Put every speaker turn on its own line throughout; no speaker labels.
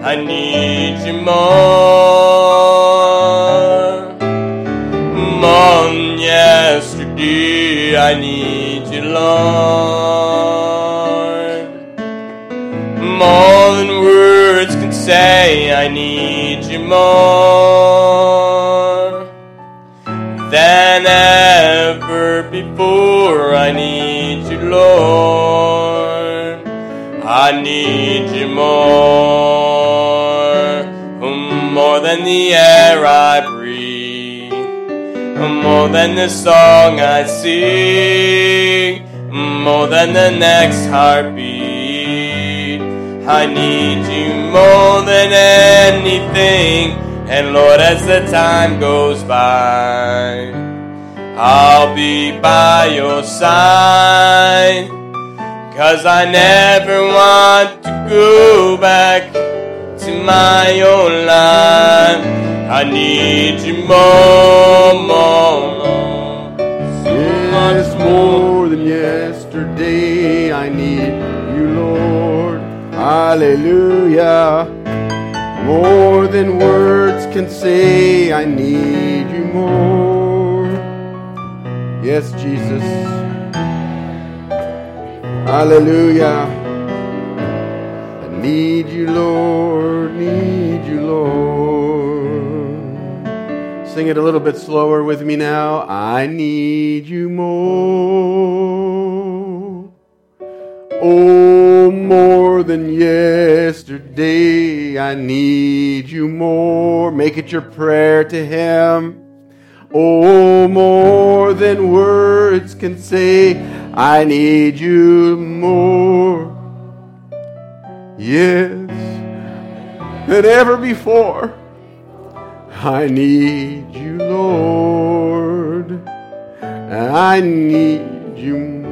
I need you more. More than yesterday, I need you, Lord. More than words can say, I need you more than ever before. I need you, Lord. I need you more than the air I breathe, more than the song I sing, more than the next heartbeat. I need you more than anything. And Lord, as the time goes by, I'll be by your side, 'cause I never want to go back to my own life. I need you more. So much
more than yesterday. I need you, Lord. Hallelujah. More than words can say, I need you more. Yes, Jesus. Hallelujah. I need you, Lord. Need you, Lord. Sing it a little bit slower with me now. I need you more. Oh, more than yesterday, I need you more. Make it your prayer to Him. Oh, more than words can say, I need you more. Yes, than ever before. I need you, Lord. I need you more.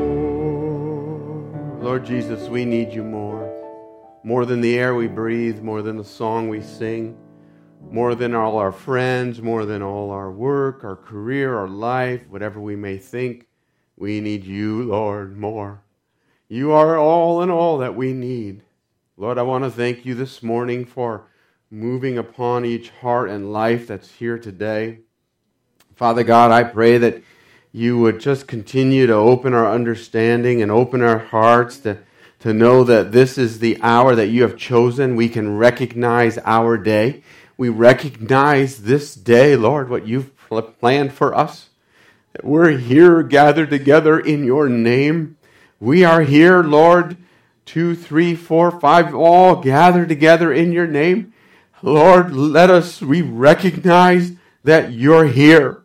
Lord Jesus, we need you more. More than the air we breathe, more than the song we sing, more than all our friends, more than all our work, our career, our life, whatever we may think. We need you, Lord, more. You are all in all that we need. Lord, I want to thank you this morning for moving upon each heart and life that's here today. Father God, I pray that you would just continue to open our understanding and open our hearts to know that this is the hour that you have chosen. We can recognize our day. We recognize this day, Lord, what you've planned for us. That we're here gathered together in your name. We are here, Lord, 2, 3, 4, 5, all gathered together in your name. Lord, we recognize that you're here.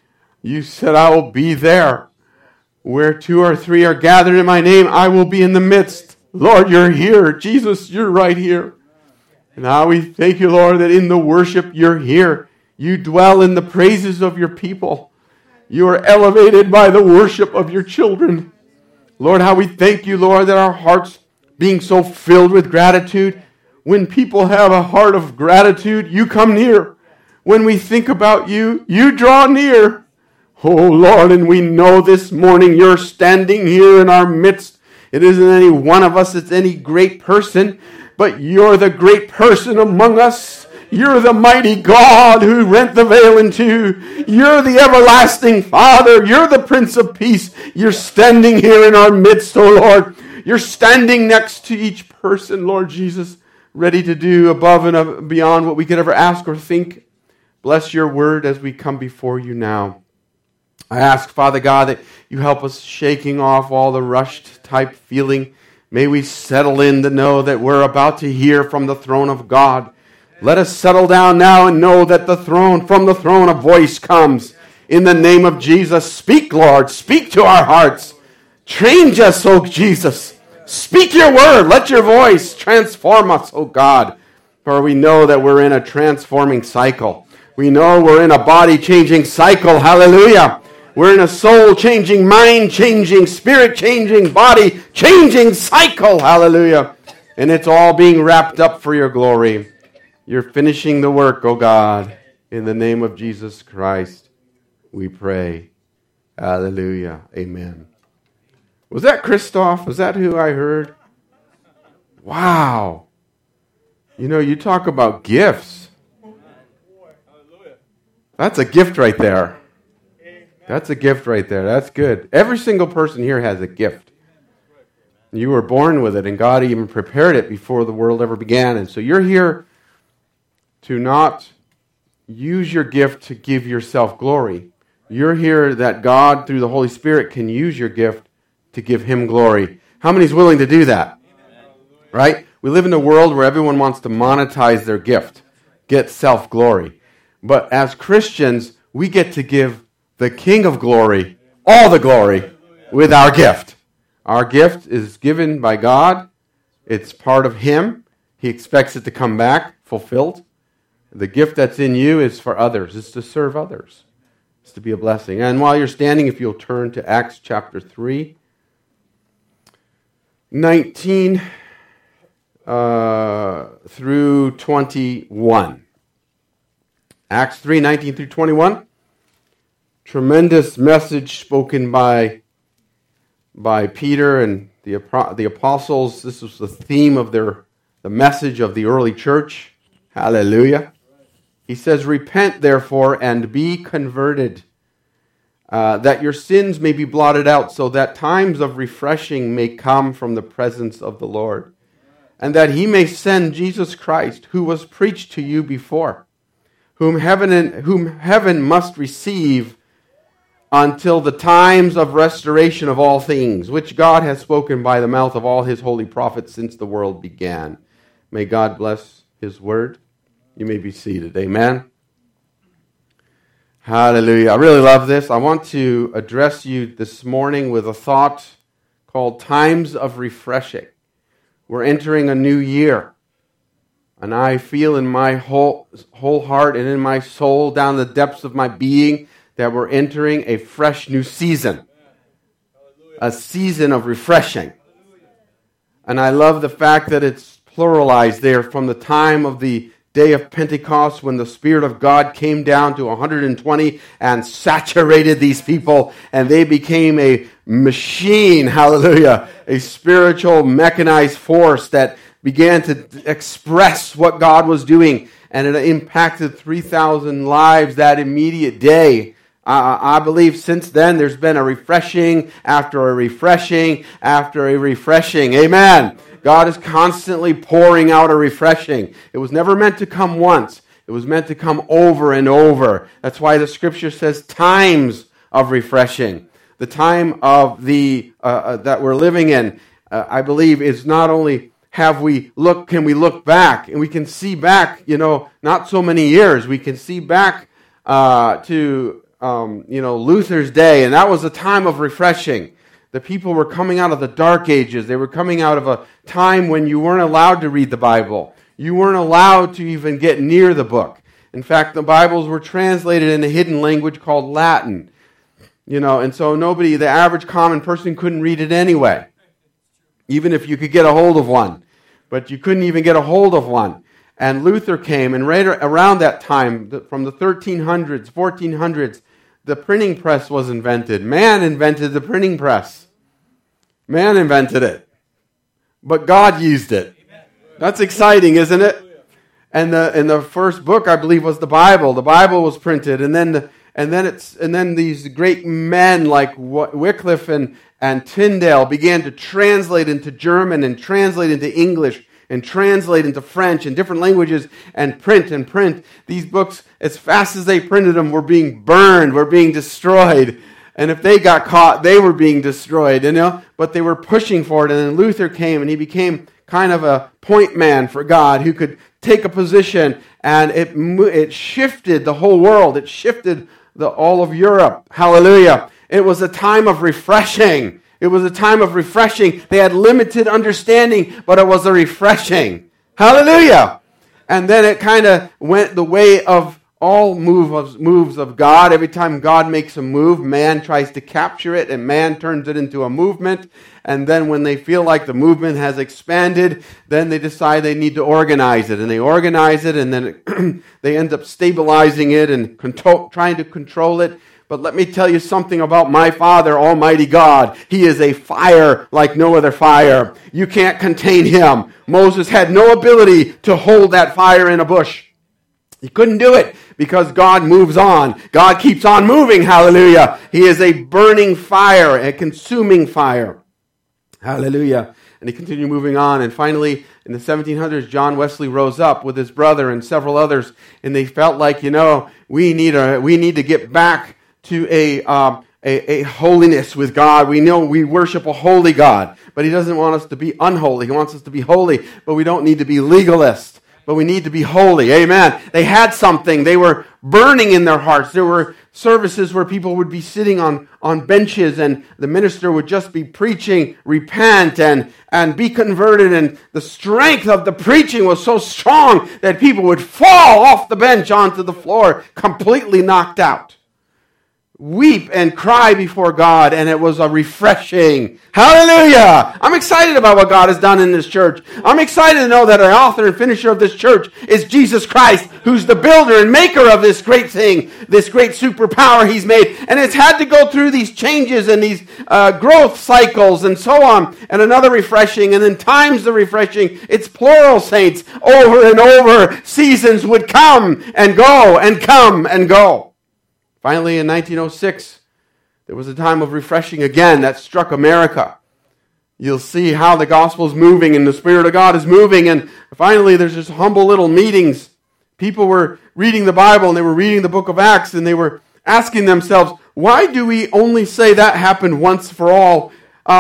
You said, I will be there. Where 2 or 3 are gathered in my name, I will be in the midst. Lord, you're here. Jesus, you're right here. And now we thank you, Lord, that in the worship you're here. You dwell in the praises of your people. You are elevated by the worship of your children. Lord, how we thank you, Lord, that our hearts being so filled with gratitude. When people have a heart of gratitude, you come near. When we think about you, you draw near. Oh, Lord, and we know this morning you're standing here in our midst. It isn't any one of us, it's any great person, but you're the great person among us. You're the mighty God who rent the veil in two. You're the everlasting Father. You're the Prince of Peace. You're standing here in our midst, oh Lord. You're standing next to each person, Lord Jesus, ready to do above and beyond what we could ever ask or think. Bless your word as we come before you now. I ask, Father God, that you help us shaking off all the rushed type feeling. May we settle in to know that we're about to hear from the throne of God. Let us settle down now and know that from the throne a voice comes. In the name of Jesus, speak, Lord. Speak to our hearts. Change us, oh Jesus. Speak your word. Let your voice transform us, oh God. For we know that we're in a transforming cycle. We know we're in a body-changing cycle. Hallelujah. We're in a soul-changing, mind-changing, spirit-changing, body-changing cycle. Hallelujah. And it's all being wrapped up for your glory. You're finishing the work, oh God. In the name of Jesus Christ, we pray. Hallelujah. Amen. Was that Christoph? Was that who I heard? Wow. You know, you talk about gifts. That's a gift right there. That's a gift right there. That's good. Every single person here has a gift. You were born with it, and God even prepared it before the world ever began. And so you're here to not use your gift to give yourself glory. You're here that God, through the Holy Spirit, can use your gift to give Him glory. How many is willing to do that? Right? We live in a world where everyone wants to monetize their gift, get self-glory. But as Christians, we get to give the King of glory all the glory with our gift. Our gift is given by God. It's part of Him. He expects it to come back fulfilled. The gift that's in you is for others. It's to serve others. It's to be a blessing. And while you're standing, if you'll turn to Acts chapter 3, 19 through 21. Acts 3, 19 through 21. Tremendous message spoken by Peter and the apostles. This was the theme of the message of the early church. Hallelujah. He says, "Repent, therefore, and be converted, that your sins may be blotted out, so that times of refreshing may come from the presence of the Lord, and that He may send Jesus Christ, who was preached to you before, whom heaven must receive until the times of restoration of all things, which God has spoken by the mouth of all His holy prophets since the world began." May God bless His word. You may be seated. Amen. Hallelujah. I really love this. I want to address you this morning with a thought called times of refreshing. We're entering a new year. And I feel in my whole heart and in my soul, down the depths of my being, that we're entering a fresh new season. A season of refreshing. And I love the fact that it's pluralized there from the time of the day of Pentecost when the Spirit of God came down to 120 and saturated these people, and they became a machine, hallelujah, a spiritual mechanized force that began to express what God was doing, and it impacted 3,000 lives that immediate day. I believe since then there's been a refreshing after a refreshing after a refreshing. Amen. God is constantly pouring out a refreshing. It was never meant to come once. It was meant to come over and over. That's why the Scripture says times of refreshing. The time of that we're living in, I believe, is not only can we look back, and we can see back, not so many years. We can see back to Luther's day, and that was a time of refreshing. The people were coming out of the Dark Ages. They were coming out of a time when you weren't allowed to read the Bible. You weren't allowed to even get near the book. In fact, the Bibles were translated in a hidden language called Latin. And so the average common person couldn't read it anyway, even if you could get a hold of one. But you couldn't even get a hold of one. And Luther came, and right around that time, from the 1300s, 1400s, the printing press was invented. Man invented the printing press. Man invented it. But God used it. That's exciting, isn't it? And the first book, I believe, was the Bible. The Bible was printed, and then these great men like Wycliffe and Tyndale began to translate into German and translate into English and translate into French and different languages and print. These books, as fast as they printed them, were being burned, were being destroyed. And if they got caught, they were being destroyed, But they were pushing for it. And then Luther came, and he became kind of a point man for God who could take a position, and it shifted the whole world. It shifted all of Europe. Hallelujah. It was a time of refreshing. It was a time of refreshing. They had limited understanding, but it was a refreshing. Hallelujah. And then it kind of went the way of all moves of God. Every time God makes a move, man tries to capture it, and man turns it into a movement. And then when they feel like the movement has expanded, then they decide they need to organize it. And they organize it, and then they end up stabilizing it and trying to control it. But let me tell you something about my Father, Almighty God. He is a fire like no other fire. You can't contain him. Moses had no ability to hold that fire in a bush. He couldn't do it because God moves on. God keeps on moving, hallelujah. He is a burning fire, a consuming fire. Hallelujah. And he continued moving on. And finally, in the 1700s, John Wesley rose up with his brother and several others. And they felt like, we need to get back to a holiness with God. We know we worship a holy God. But he doesn't want us to be unholy. He wants us to be holy. But we don't need to be legalists. But we need to be holy. Amen. They had something. They were burning in their hearts. There were services where people would be sitting on benches and the minister would just be preaching, repent and be converted. And the strength of the preaching was so strong that people would fall off the bench onto the floor, completely knocked out. Weep and cry before God, and it was a refreshing. Hallelujah! I'm excited about what God has done in this church. I'm excited to know that the author and finisher of this church is Jesus Christ, who's the builder and maker of this great thing, this great superpower he's made. And it's had to go through these changes and these growth cycles and so on, and another refreshing, and then times of refreshing. It's plural, saints. Over and over, seasons would come and go and come and go. Finally, in 1906, there was a time of refreshing again that struck America. You'll see how the gospel is moving and the Spirit of God is moving. And finally, there's just humble little meetings. People were reading the Bible and they were reading the book of Acts and they were asking themselves, why do we only say that happened once for all,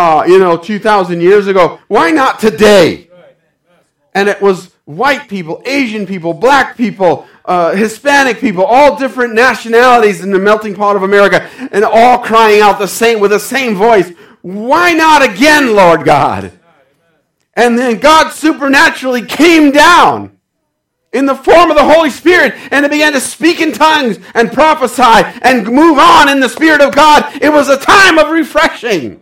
2,000 years ago? Why not today? And it was white people, Asian people, black people, Hispanic people, all different nationalities in the melting pot of America, and all crying out with the same voice, why not again, Lord God? And then God supernaturally came down in the form of the Holy Spirit, and it began to speak in tongues and prophesy and move on in the Spirit of God. It was a time of refreshing.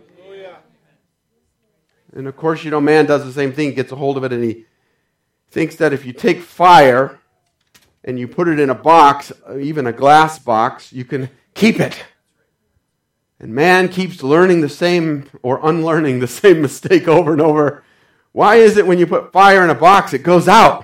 And of course, man does the same thing, gets a hold of it, and he thinks that if you take fire and you put it in a box, even a glass box, you can keep it. And man keeps learning the same or unlearning the same mistake over and over. Why is it when you put fire in a box, it goes out?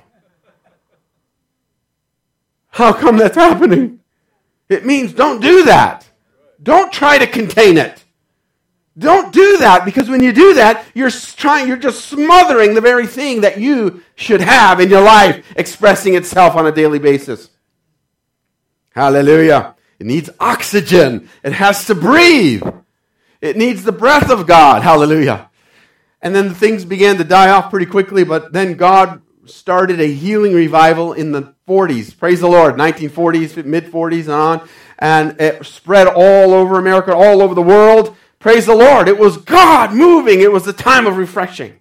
How come that's happening? It means don't do that. Don't try to contain it. Don't do that, because when you do that, you're just smothering the very thing that you should have in your life expressing itself on a daily basis. Hallelujah. It needs oxygen. It has to breathe. It needs the breath of God. Hallelujah. And then things began to die off pretty quickly, but then God started a healing revival in the 40s. Praise the Lord. 1940s, mid-40s and on. And it spread all over America, all over the world. Praise the Lord. It was God moving. It was a time of refreshing.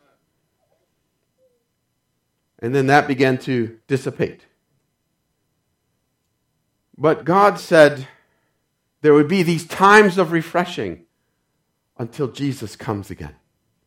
And then that began to dissipate. But God said there would be these times of refreshing until Jesus comes again.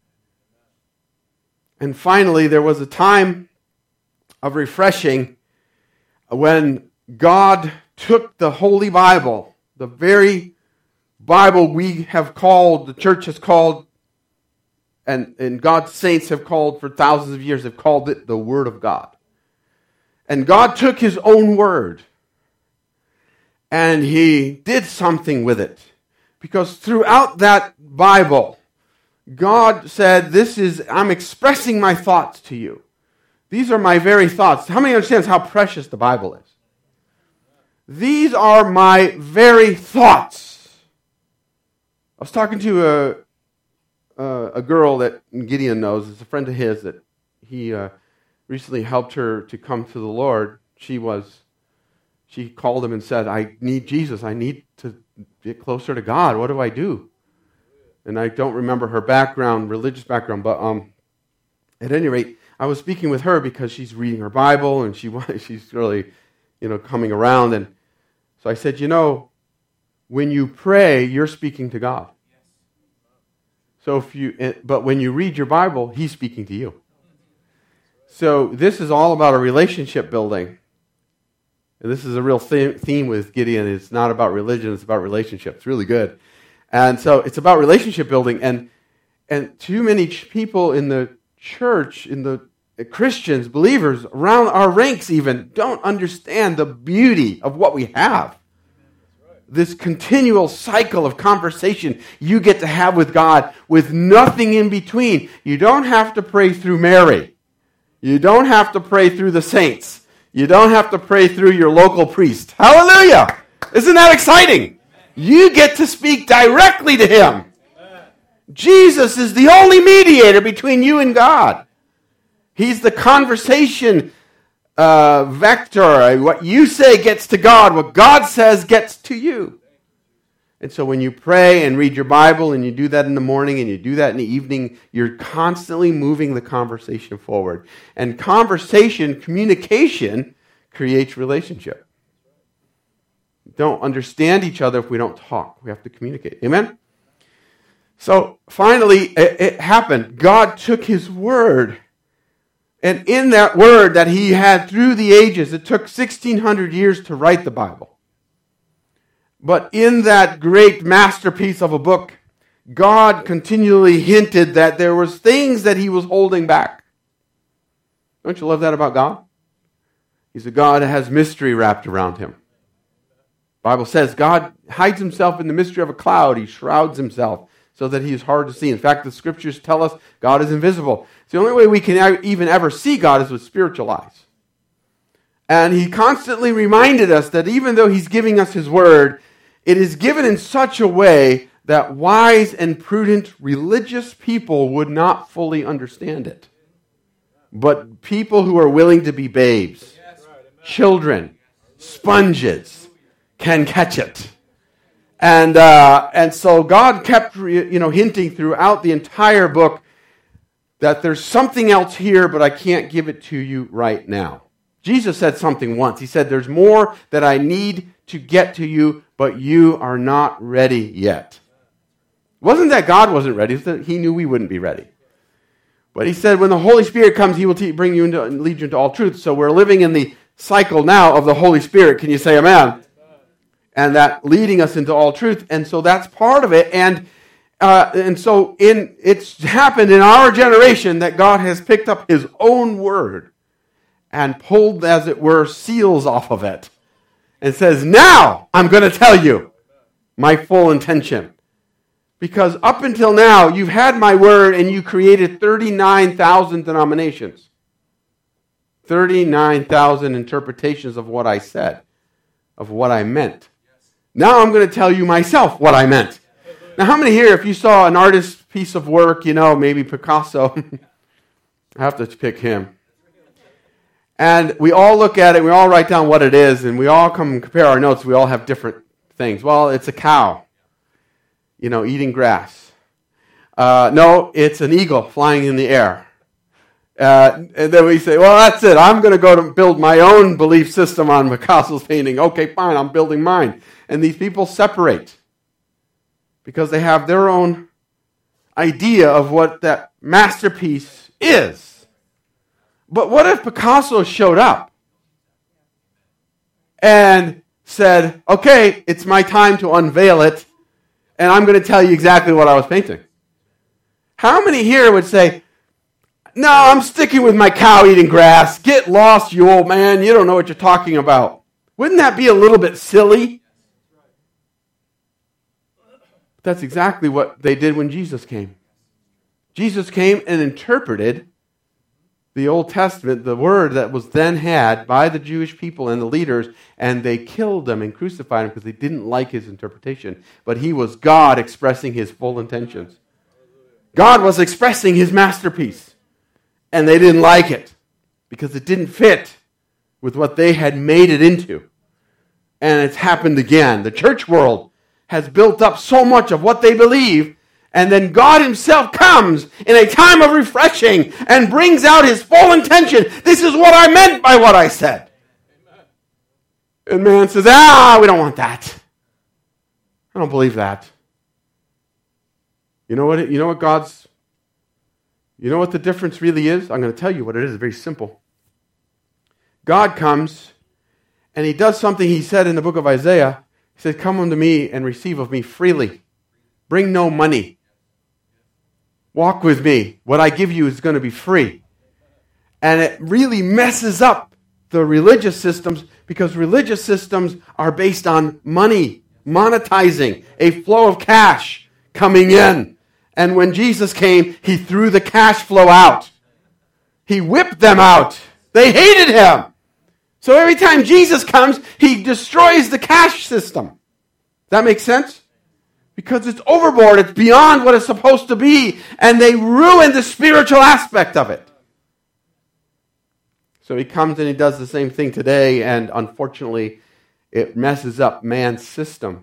And finally, there was a time of refreshing when God took the Holy Bible, the very Bible we have called, the church has called, and God's saints have called for thousands of years, have called it the Word of God. And God took His own Word, and He did something with it. Because throughout that Bible, God said, I'm expressing my thoughts to you. These are my very thoughts. How many understands how precious the Bible is? These are my very thoughts. I was talking to a girl that Gideon knows. It's a friend of his that he recently helped her to come to the Lord. She called him and said, I need Jesus. I need to get closer to God. What do I do? And I don't remember her background, religious background, but at any rate, I was speaking with her because she's reading her Bible and she's really, coming around. And so I said, when you pray, you're speaking to God. But when you read your Bible, He's speaking to you. So this is all about a relationship building. And this is a real theme with Gideon. It's not about religion, it's about relationship. It's really good. And so it's about relationship building. And too many people in the church, in the Christians, believers, around our ranks even, don't understand the beauty of what we have. This continual cycle of conversation you get to have with God with nothing in between. You don't have to pray through Mary. You don't have to pray through the saints. You don't have to pray through your local priest. Hallelujah! Isn't that exciting? You get to speak directly to Him. Jesus is the only mediator between you and God. He's the conversation vector. What you say gets to God. What God says gets to you. And so when you pray and read your Bible and you do that in the morning and you do that in the evening, you're constantly moving the conversation forward. And conversation, communication, creates relationship. We don't understand each other if we don't talk. We have to communicate. Amen? So finally, it happened. God took His word. And in that word that He had through the ages, it took 1,600 years to write the Bible. But in that great masterpiece of a book, God continually hinted that there was things that He was holding back. Don't you love that about God? He's a God that has mystery wrapped around Him. The Bible says God hides Himself in the mystery of a cloud. He shrouds Himself so that He is hard to see. In fact, the Scriptures tell us God is invisible. It's the only way we can even ever see God is with spiritual eyes. And He constantly reminded us that even though He's giving us His word, it is given in such a way that wise and prudent religious people would not fully understand it. But people who are willing to be babes, children, sponges, can catch it. And so God kept hinting throughout the entire book that there's something else here, but I can't give it to you right now. Jesus said something once. He said, there's more that I need to get to you, but you are not ready yet. It wasn't that God wasn't ready, it was that He knew we wouldn't be ready. But He said, when the Holy Spirit comes, He will bring you into and lead you into all truth. So we're living in the cycle now of the Holy Spirit. Can you say amen? And that leading us into all truth. And so that's part of it. And so it's happened in our generation that God has picked up His own word and pulled, as it were, seals off of it. And says, now I'm going to tell you my full intention. Because up until now, you've had my word and you created 39,000 denominations. 39,000 interpretations of what I said, of what I meant. Now I'm going to tell you myself what I meant. Now, how many here, if you saw an artist's piece of work, maybe Picasso, I have to pick him. And we all look at it, we all write down what it is, and we all come and compare our notes. We all have different things. Well, it's a cow, eating grass. No, it's an eagle flying in the air. And then we say, well, that's it. I'm going to go to build my own belief system on Picasso's painting. Okay, fine, I'm building mine. And these people separate because they have their own idea of what that masterpiece is. But what if Picasso showed up and said, okay, it's my time to unveil it, and I'm going to tell you exactly what I was painting? How many here would say, no, I'm sticking with my cow eating grass. Get lost, you old man. You don't know what you're talking about. Wouldn't that be a little bit silly? That's exactly what they did when Jesus came. Jesus came and interpreted the Old Testament, the word that was then had by the Jewish people and the leaders, and they killed him and crucified him because they didn't like his interpretation. But he was God expressing His full intentions. God was expressing His masterpiece, and they didn't like it because it didn't fit with what they had made it into. And it's happened again. The church world has built up so much of what they believe, and then God Himself comes in a time of refreshing and brings out His full intention. This is what I meant by what I said. And man says, we don't want that. I don't believe that. You know what the difference really is? I'm going to tell you what it is. It's very simple. God comes And he does something he said in the book of Isaiah. He said, come unto me and receive of me freely. Bring no money. Walk with me. What I give you is going to be free. And it really messes up the religious systems, because religious systems are based on money, monetizing, a flow of cash coming in. And when Jesus came, he threw the cash flow out. He whipped them out. They hated him. So every time Jesus comes, he destroys the cash system. Does that make sense? Because it's overboard. It's beyond what it's supposed to be. And they ruin the spiritual aspect of it. So he comes and he does the same thing today. And unfortunately, it messes up man's system.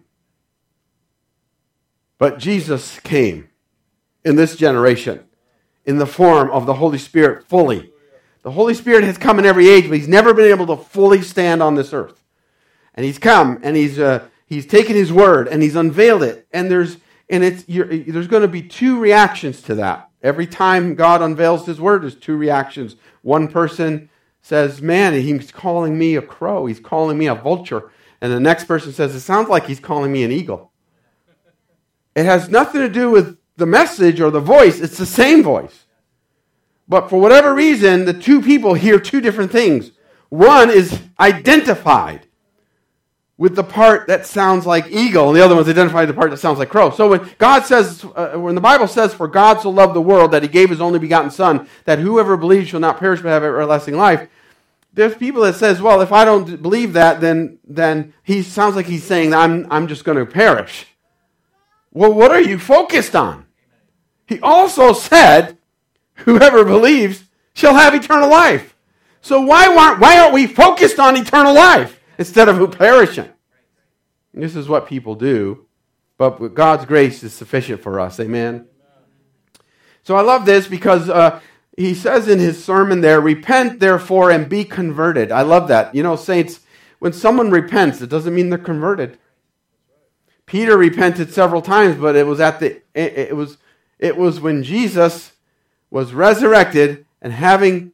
But Jesus came in this generation in the form of the Holy Spirit fully. The Holy Spirit has come in every age, but he's never been able to fully stand on this earth. And he's come and he's taken his word and he's unveiled it. And there's going to be two reactions to that. Every time God unveils his word, there's two reactions. One person says, man, he's calling me a crow. He's calling me a vulture. And the next person says, it sounds like he's calling me an eagle. It has nothing to do with the message or the voice. It's the same voice. But for whatever reason, the two people hear two different things. One is identified with the part that sounds like eagle, and the other one's identified with the part that sounds like crow. So when God says, when the Bible says, for God so loved the world that he gave his only begotten Son, that whoever believes shall not perish but have everlasting life, there's people that says, well, if I don't believe that, then he sounds like he's saying, I'm just going to perish. Well, what are you focused on? He also said, whoever believes shall have eternal life. So why aren't we focused on eternal life instead of who perishing? And this is what people do, but God's grace is sufficient for us. Amen. So I love this because he says in his sermon there, repent therefore and be converted. I love that. You know, saints, when someone repents, it doesn't mean they're converted. Peter repented several times, but it was when Jesus was resurrected and having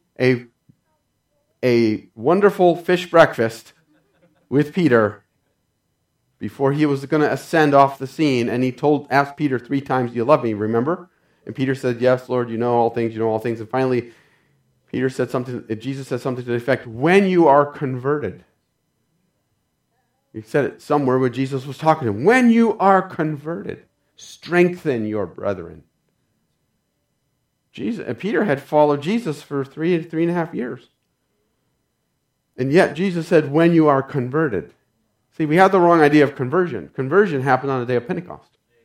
a wonderful fish breakfast with Peter before he was going to ascend off the scene, and he asked Peter 3 times, do you love me, remember? And Peter said, yes, Lord, you know all things. And finally, Jesus said something to the effect, when you are converted. He said it somewhere where Jesus was talking to him. When you are converted, strengthen your brethren. Peter had followed Jesus for 3.5 years. And yet Jesus said, when you are converted. See, we have the wrong idea of conversion. Conversion happened on the day of Pentecost.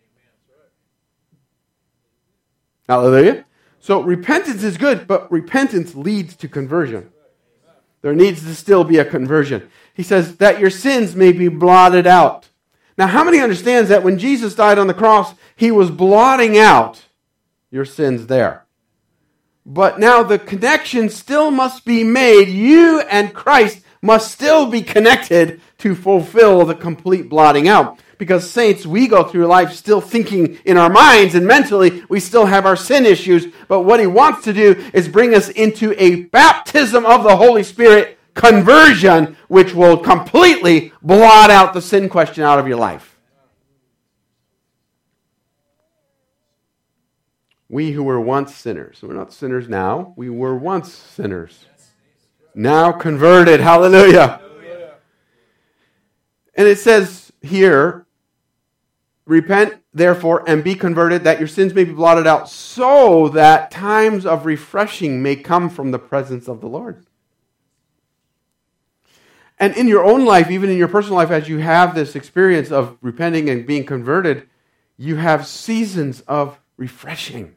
Hallelujah. So repentance is good, but repentance leads to conversion. There needs to still be a conversion. He says that your sins may be blotted out. Now, how many understands that when Jesus died on the cross, he was blotting out your sins there? But now the connection still must be made. You and Christ must still be connected to fulfill the complete blotting out. Because saints, we go through life still thinking in our minds and mentally we still have our sin issues. But what he wants to do is bring us into a baptism of the Holy Spirit conversion, which will completely blot out the sin question out of your life. We who were once sinners, we're not sinners now, we were once sinners. Now converted, hallelujah. And it says here, repent therefore and be converted that your sins may be blotted out so that times of refreshing may come from the presence of the Lord. And in your own life, even in your personal life, as you have this experience of repenting and being converted, you have seasons of refreshing.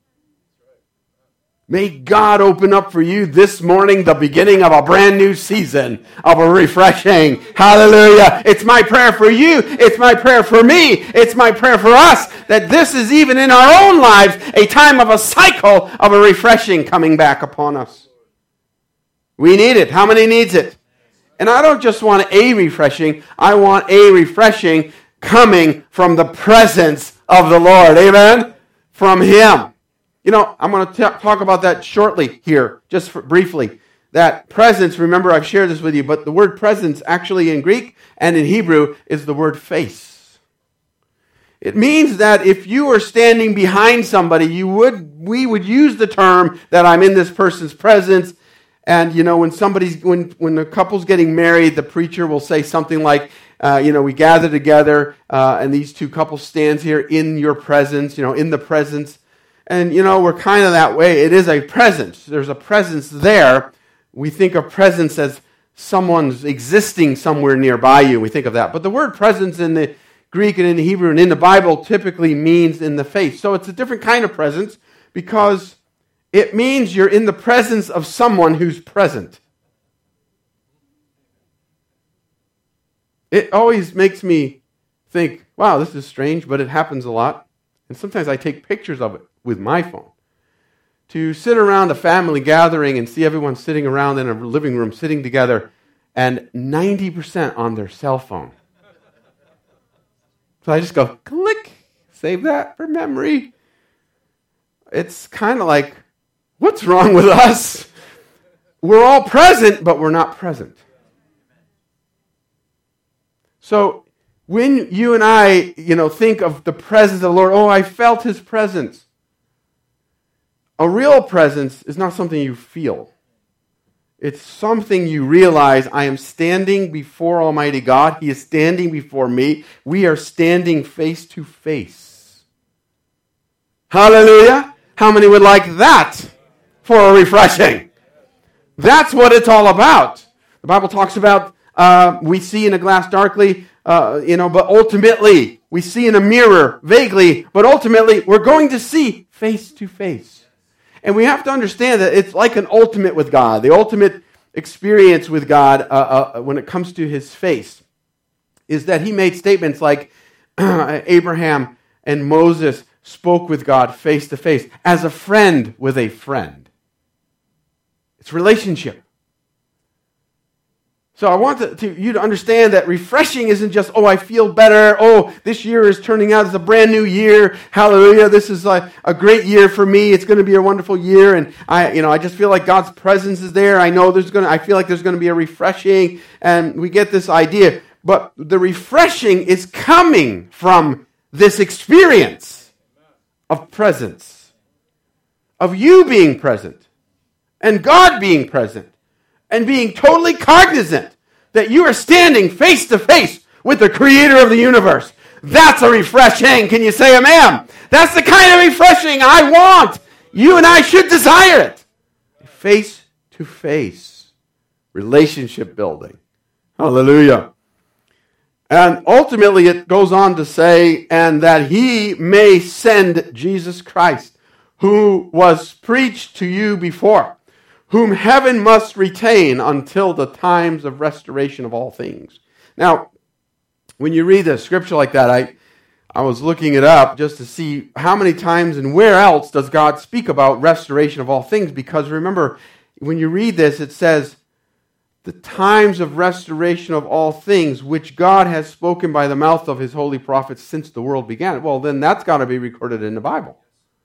May God open up for you this morning the beginning of a brand new season of a refreshing. Hallelujah. It's my prayer for you. It's my prayer for me. It's my prayer for us that this is even in our own lives a time of a cycle of a refreshing coming back upon us. We need it. How many needs it? And I don't just want a refreshing. I want a refreshing coming from the presence of the Lord. Amen? From Him. You know, I'm going to talk about that shortly here, just briefly. that presence, remember I've shared this with you, but the word presence actually in Greek and in Hebrew is the word face. It means that if you are standing behind somebody, we would use the term that I'm in this person's presence. And when a couple's getting married, the preacher will say something like, we gather together, and these two couples stands here in your presence, in the presence. And, we're kind of that way. It is a presence. There's a presence there. We think of presence as someone's existing somewhere nearby you. We think of that. But the word presence in the Greek and in the Hebrew and in the Bible typically means in the face. So it's a different kind of presence because it means you're in the presence of someone who's present. It always makes me think, wow, this is strange, but it happens a lot. And sometimes I take pictures of it with my phone. To sit around a family gathering and see everyone sitting around in a living room, sitting together, and 90% on their cell phone. So I just go, click, save that for memory. It's kind of like, what's wrong with us? We're all present, but we're not present. So when you and I, think of the presence of the Lord, I felt His presence. A real presence is not something you feel. It's something you realize, I am standing before Almighty God. He is standing before me. We are standing face to face. Hallelujah. How many would like that for a refreshing? That's what it's all about. The Bible talks about we see in a glass darkly, but ultimately we see in a mirror vaguely, but ultimately we're going to see face to face. And we have to understand that it's like an ultimate with God. The ultimate experience with God when it comes to His face is that He made statements like Abraham and Moses spoke with God face to face as a friend with a friend. It's relationship. So I want you to understand that refreshing isn't just, I feel better. This year is turning out as a brand new year. Hallelujah. This is a great year for me. It's going to be a wonderful year. And I just feel like God's presence is there. I feel like there's going to be a refreshing. And we get this idea. But the refreshing is coming from this experience of presence. Of you being present. And God being present. And being totally cognizant that you are standing face to face with the Creator of the universe. That's a refreshing. Can you say amen? That's the kind of refreshing I want. You and I should desire it. Face to face. Relationship building. Hallelujah. And ultimately it goes on to say, and that He may send Jesus Christ, who was preached to you before, whom heaven must retain until the times of restoration of all things. Now, when you read a scripture like that, I was looking it up just to see how many times and where else does God speak about restoration of all things. Because remember, when you read this, it says, the times of restoration of all things, which God has spoken by the mouth of His holy prophets since the world began. Well, then that's got to be recorded in the Bible.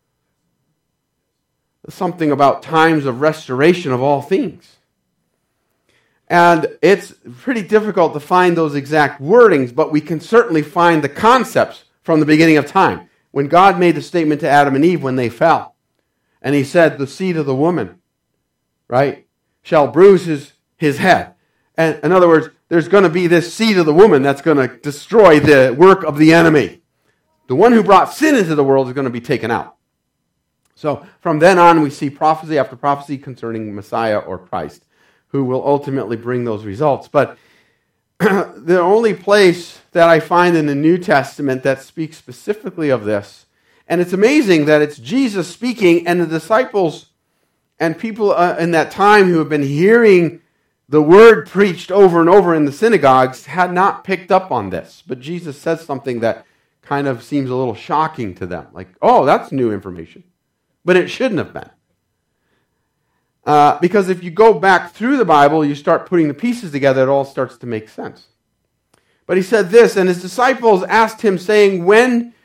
Something about times of restoration of all things. And it's pretty difficult to find those exact wordings, but we can certainly find the concepts from the beginning of time. When God made the statement to Adam and Eve when they fell, and He said, the seed of the woman, right, shall bruise his head. And in other words, there's going to be this seed of the woman that's going to destroy the work of the enemy. The one who brought sin into the world is going to be taken out. So from then on, we see prophecy after prophecy concerning Messiah or Christ, who will ultimately bring those results. But the only place that I find in the New Testament that speaks specifically of this, and it's amazing that it's Jesus speaking, and the disciples and people in that time who have been hearing the word preached over and over in the synagogues had not picked up on this. But Jesus says something that kind of seems a little shocking to them. Like, that's new information. But it shouldn't have been. Because if you go back through the Bible, you start putting the pieces together, it all starts to make sense. But He said this, and His disciples asked Him, saying, when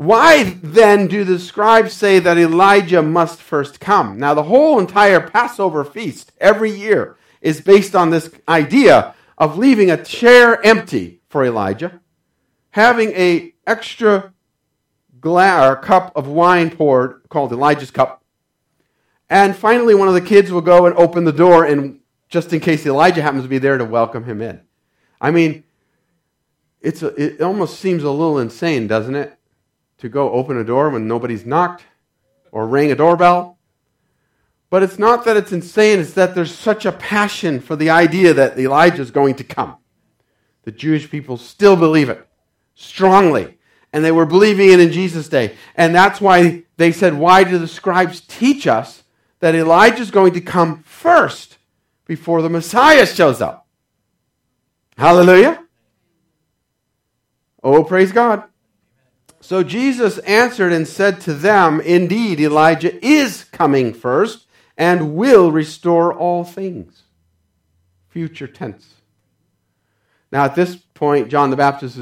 Why then do the scribes say that Elijah must first come? Now, the whole entire Passover feast every year is based on this idea of leaving a chair empty for Elijah, having an extra cup of wine poured, called Elijah's cup, and finally one of the kids will go and open the door, and just in case Elijah happens to be there, to welcome him in. I mean, it almost seems a little insane, doesn't it? To go open a door when nobody's knocked or ring a doorbell. But it's not that it's insane, it's that there's such a passion for the idea that Elijah is going to come. The Jewish people still believe it strongly. And they were believing it in Jesus' day. And that's why they said, why do the scribes teach us that Elijah is going to come first before the Messiah shows up? Hallelujah. Oh, praise God. So Jesus answered and said to them, indeed, Elijah is coming first and will restore all things. Future tense. Now at this point, John the Baptist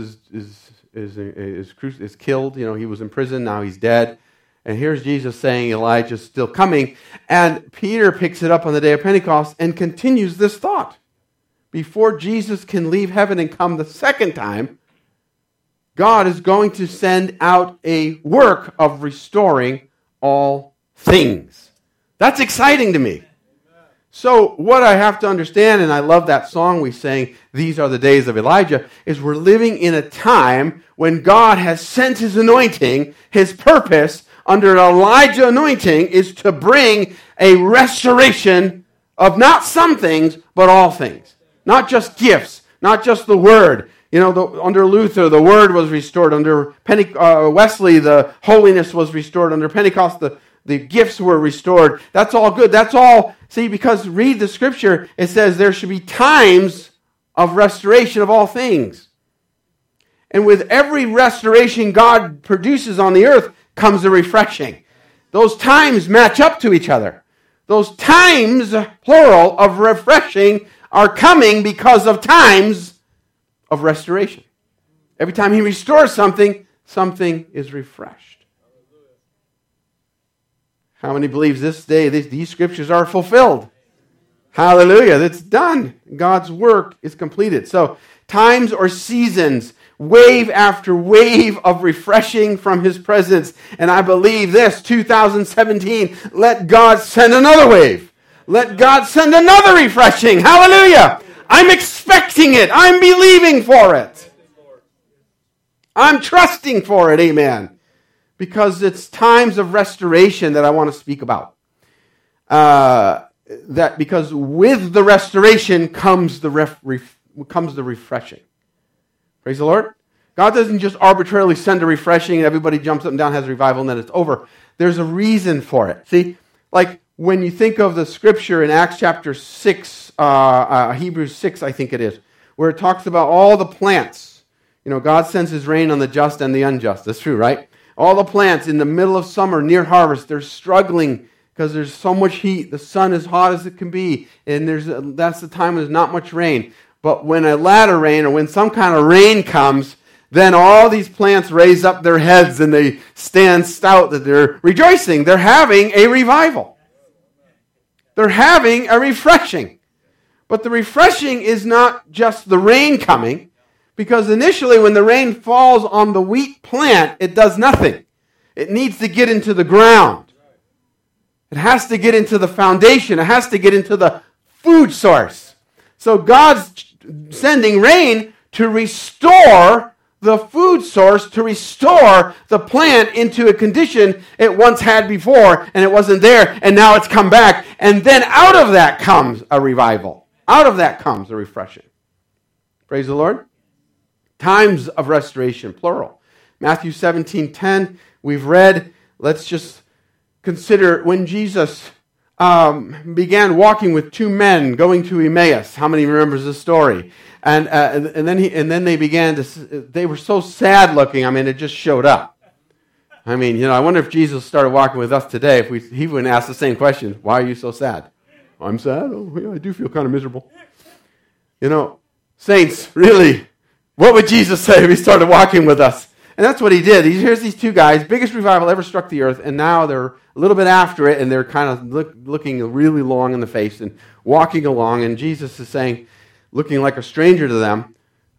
is killed. You know, he was in prison, now he's dead. And here's Jesus saying Elijah's still coming. And Peter picks it up on the day of Pentecost and continues this thought. Before Jesus can leave heaven and come the second time, God is going to send out a work of restoring all things. That's exciting to me. So what I have to understand, and I love that song we sang, These Are the Days of Elijah, is we're living in a time when God has sent His anointing. His purpose under an Elijah anointing is to bring a restoration of not some things, but all things. Not just gifts, not just the Word. You know, under Luther, the Word was restored. Under Wesley, the holiness was restored. Under Pentecost, the gifts were restored. That's all good. That's all, see, because read the Scripture, it says there should be times of restoration of all things. And with every restoration God produces on the earth comes a refreshing. Those times match up to each other. Those times, plural, of refreshing are coming because of times of restoration. Every time He restores something, something is refreshed. How many believes this day these scriptures are fulfilled? Hallelujah. It's done. God's work is completed. So times or seasons, wave after wave of refreshing from His presence. And I believe this, 2017, let God send another wave. Let God send another refreshing. Hallelujah. I'm expecting it. I'm believing for it. I'm trusting for it. Amen. Because it's times of restoration that I want to speak about. Because with the restoration comes the refreshing. Praise the Lord. God doesn't just arbitrarily send a refreshing and everybody jumps up and down, has a revival, and then it's over. There's a reason for it. See, like when you think of the scripture in Acts chapter 6, Hebrews 6, I think it is, where it talks about all the plants. You know, God sends His rain on the just and the unjust. That's true, right? All the plants in the middle of summer, near harvest, they're struggling because there's so much heat. The sun is hot as it can be, and that's the time when there's not much rain. But when a latter rain, or when some kind of rain comes, then all these plants raise up their heads and they stand stout that they're rejoicing. They're having a revival. They're having a refreshing. But the refreshing is not just the rain coming, because initially when the rain falls on the wheat plant, it does nothing. It needs to get into the ground. It has to get into the foundation. It has to get into the food source. So God's sending rain to restore the food source, to restore the plant into a condition it once had before, and it wasn't there, and now it's come back. And then out of that comes a revival. Out of that comes a refreshing. Praise the Lord. Times of restoration, plural. Matthew 17:10, we've read. Let's just consider when Jesus began walking with two men going to Emmaus. How many remembers this story? And then they began to. They were so sad looking. I mean, it just showed up. I mean, you know, I wonder if Jesus started walking with us today, if he wouldn't ask the same question. Why are you so sad? I'm sad. Oh, yeah, I do feel kind of miserable. You know, saints, really, what would Jesus say if He started walking with us And that's what he did. Here's these two guys, biggest revival ever struck the earth, and now they're a little bit after it, and they're kind of looking really long in the face and walking along, and Jesus is saying, looking like a stranger to them,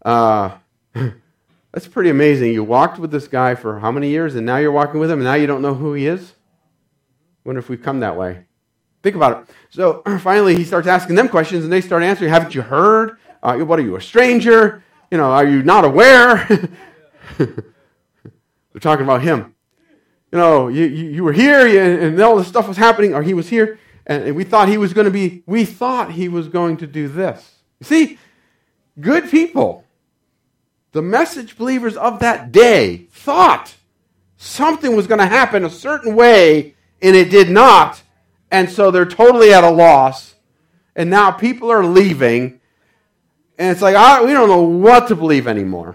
that's pretty amazing. You walked with this guy for how many years, and now you're walking with him, and now you don't know who he is? Wonder if we've come that way. Think about it. So finally he starts asking them questions, and they start answering, haven't you heard? What are you, a stranger? Are you not aware? They're talking about him. You were here, and all this stuff was happening, or he was here, and we thought he was going to do this. You see, good people, the message believers of that day, thought something was going to happen a certain way, and it did not, and so they're totally at a loss, and now people are leaving, and it's like, we don't know what to believe anymore.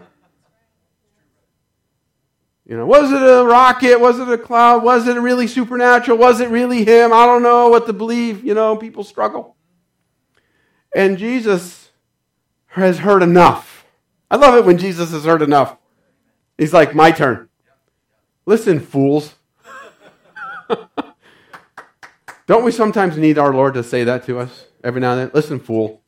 Was it a rocket? Was it a cloud? Was it really supernatural? Was it really him? I don't know what to believe. People struggle. And Jesus has heard enough. I love it when Jesus has heard enough. He's like, my turn. Listen, fools. Don't we sometimes need our Lord to say that to us every now and then? Listen, fool.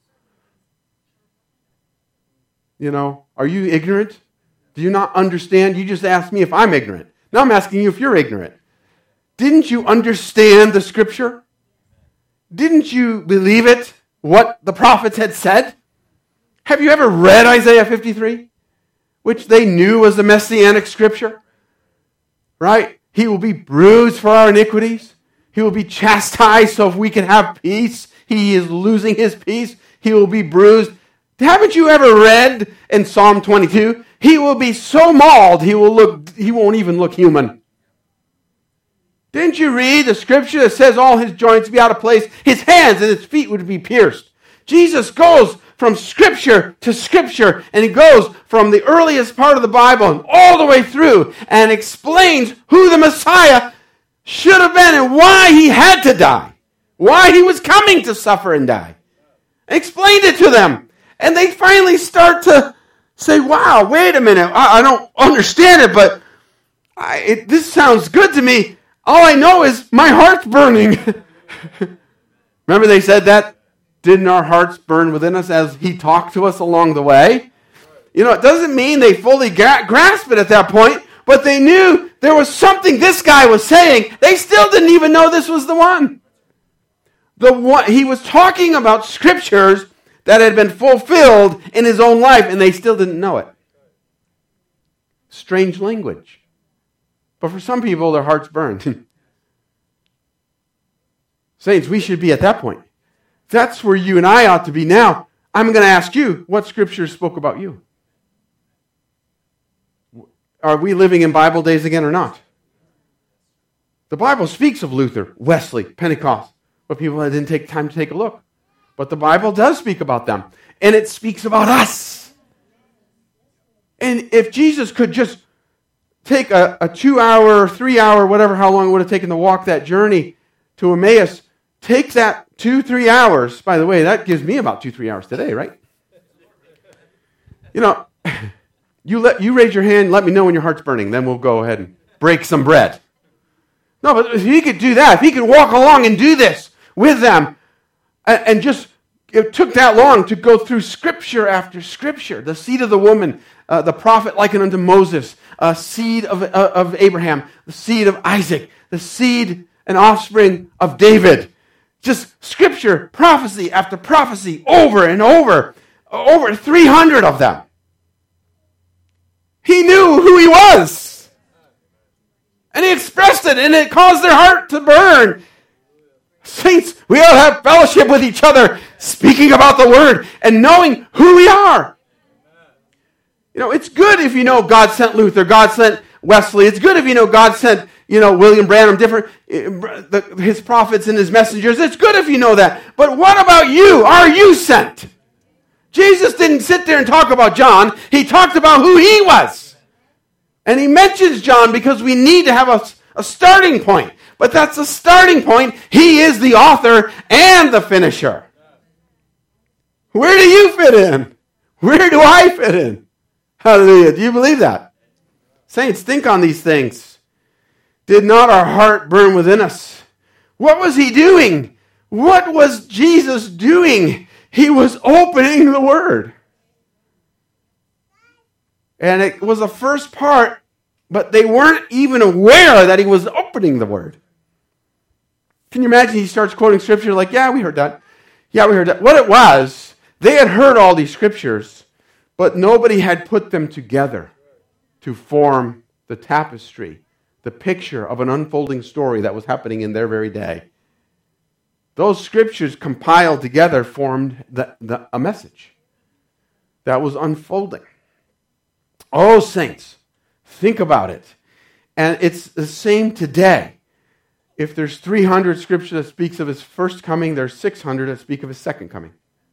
Are you ignorant? Do you not understand? You just asked me if I'm ignorant. Now I'm asking you if you're ignorant. Didn't you understand the Scripture? Didn't you believe it, what the prophets had said? Have you ever read Isaiah 53? Which they knew was the Messianic Scripture. Right? He will be bruised for our iniquities. He will be chastised so if we can have peace. He is losing his peace. He will be bruised. Haven't you ever read in Psalm 22? He will be so mauled, he won't even look human. Didn't you read the scripture that says all his joints be out of place? His hands and his feet would be pierced. Jesus goes from scripture to scripture, and he goes from the earliest part of the Bible and all the way through and explains who the Messiah should have been and why he had to die. Why he was coming to suffer and die. Explained it to them. And they finally start to say, wow, wait a minute, I don't understand it, but this sounds good to me. All I know is my heart's burning. Remember they said that? Didn't our hearts burn within us as he talked to us along the way? It doesn't mean they fully grasped it at that point, but they knew there was something this guy was saying. They still didn't even know this was the one. He was talking about scriptures that had been fulfilled in his own life, and they still didn't know it. Strange language. But for some people, their hearts burned. Saints, we should be at that point. That's where you and I ought to be now. I'm going to ask you, what scriptures spoke about you? Are we living in Bible days again or not? The Bible speaks of Luther, Wesley, Pentecost, but people didn't take time to take a look. But the Bible does speak about them. And it speaks about us. And if Jesus could just take a 2-hour, 3-hour, whatever, how long it would have taken to walk that journey to Emmaus, take that 2-3 hours. By the way, that gives me about 2-3 hours today, right? You raise your hand, let me know when your heart's burning, then we'll go ahead and break some bread. No, but if he could do that, if he could walk along and do this with them, and just, it took that long to go through scripture after scripture. The seed of the woman, the prophet likened unto Moses, seed of Abraham, the seed of Isaac, the seed and offspring of David. Just scripture, prophecy after prophecy, over and over 300 of them. He knew who he was. And he expressed it, and it caused their heart to burn. Saints, we ought to have fellowship with each other, speaking about the Word and knowing who we are. It's good if you know God sent Luther, God sent Wesley. It's good if you know God sent, William Branham, his prophets and his messengers. It's good if you know that. But what about you? Are you sent? Jesus didn't sit there and talk about John. He talked about who he was. And he mentions John because we need to have a starting point. But that's a starting point. He is the author and the finisher. Where do you fit in? Where do I fit in? Hallelujah. Do you believe that? Saints, think on these things. Did not our heart burn within us? What was he doing? What was Jesus doing? He was opening the Word. And it was the first part, but they weren't even aware that he was opening the Word. Can you imagine he starts quoting Scripture like, yeah, we heard that. Yeah, we heard that. What it was, they had heard all these Scriptures, but nobody had put them together to form the tapestry, the picture of an unfolding story that was happening in their very day. Those Scriptures compiled together formed a message that was unfolding. Oh, saints, think about it. And it's the same today. If there's 300 Scripture that speaks of his first coming, there's 600 that speak of his second coming.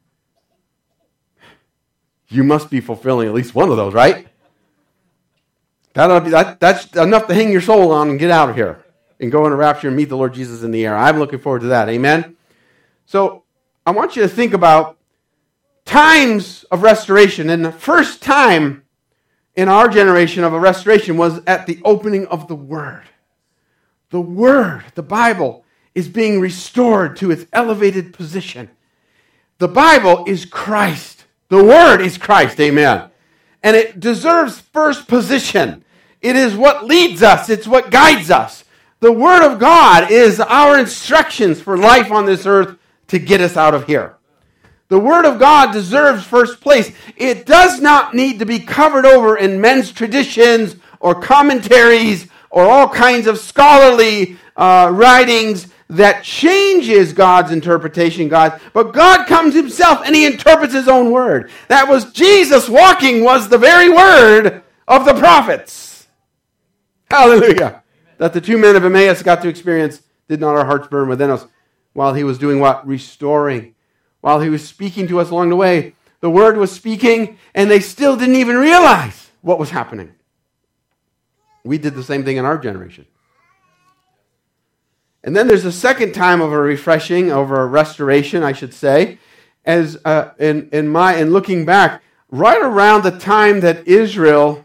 You must be fulfilling at least one of those, right? That's enough to hang your soul on and get out of here and go in a rapture and meet the Lord Jesus in the air. I'm looking forward to that. Amen? So I want you to think about times of restoration. And the first time in our generation of a restoration was at the opening of the Word. The Word, the Bible, is being restored to its elevated position. The Bible is Christ. The Word is Christ, amen. And it deserves first position. It is what leads us. It's what guides us. The Word of God is our instructions for life on this earth to get us out of here. The Word of God deserves first place. It does not need to be covered over in men's traditions or commentaries or all kinds of scholarly writings that changes God's interpretation, but God comes himself and he interprets his own word. That was Jesus walking was the very word of the prophets. Hallelujah. That the two men of Emmaus got to experience. Did not our hearts burn within us while he was doing what? Restoring. While he was speaking to us along the way. The word was speaking and they still didn't even realize what was happening. We did the same thing in our generation. And then there's a second time of a refreshing, of a restoration, I should say, as in looking back, right around the time that Israel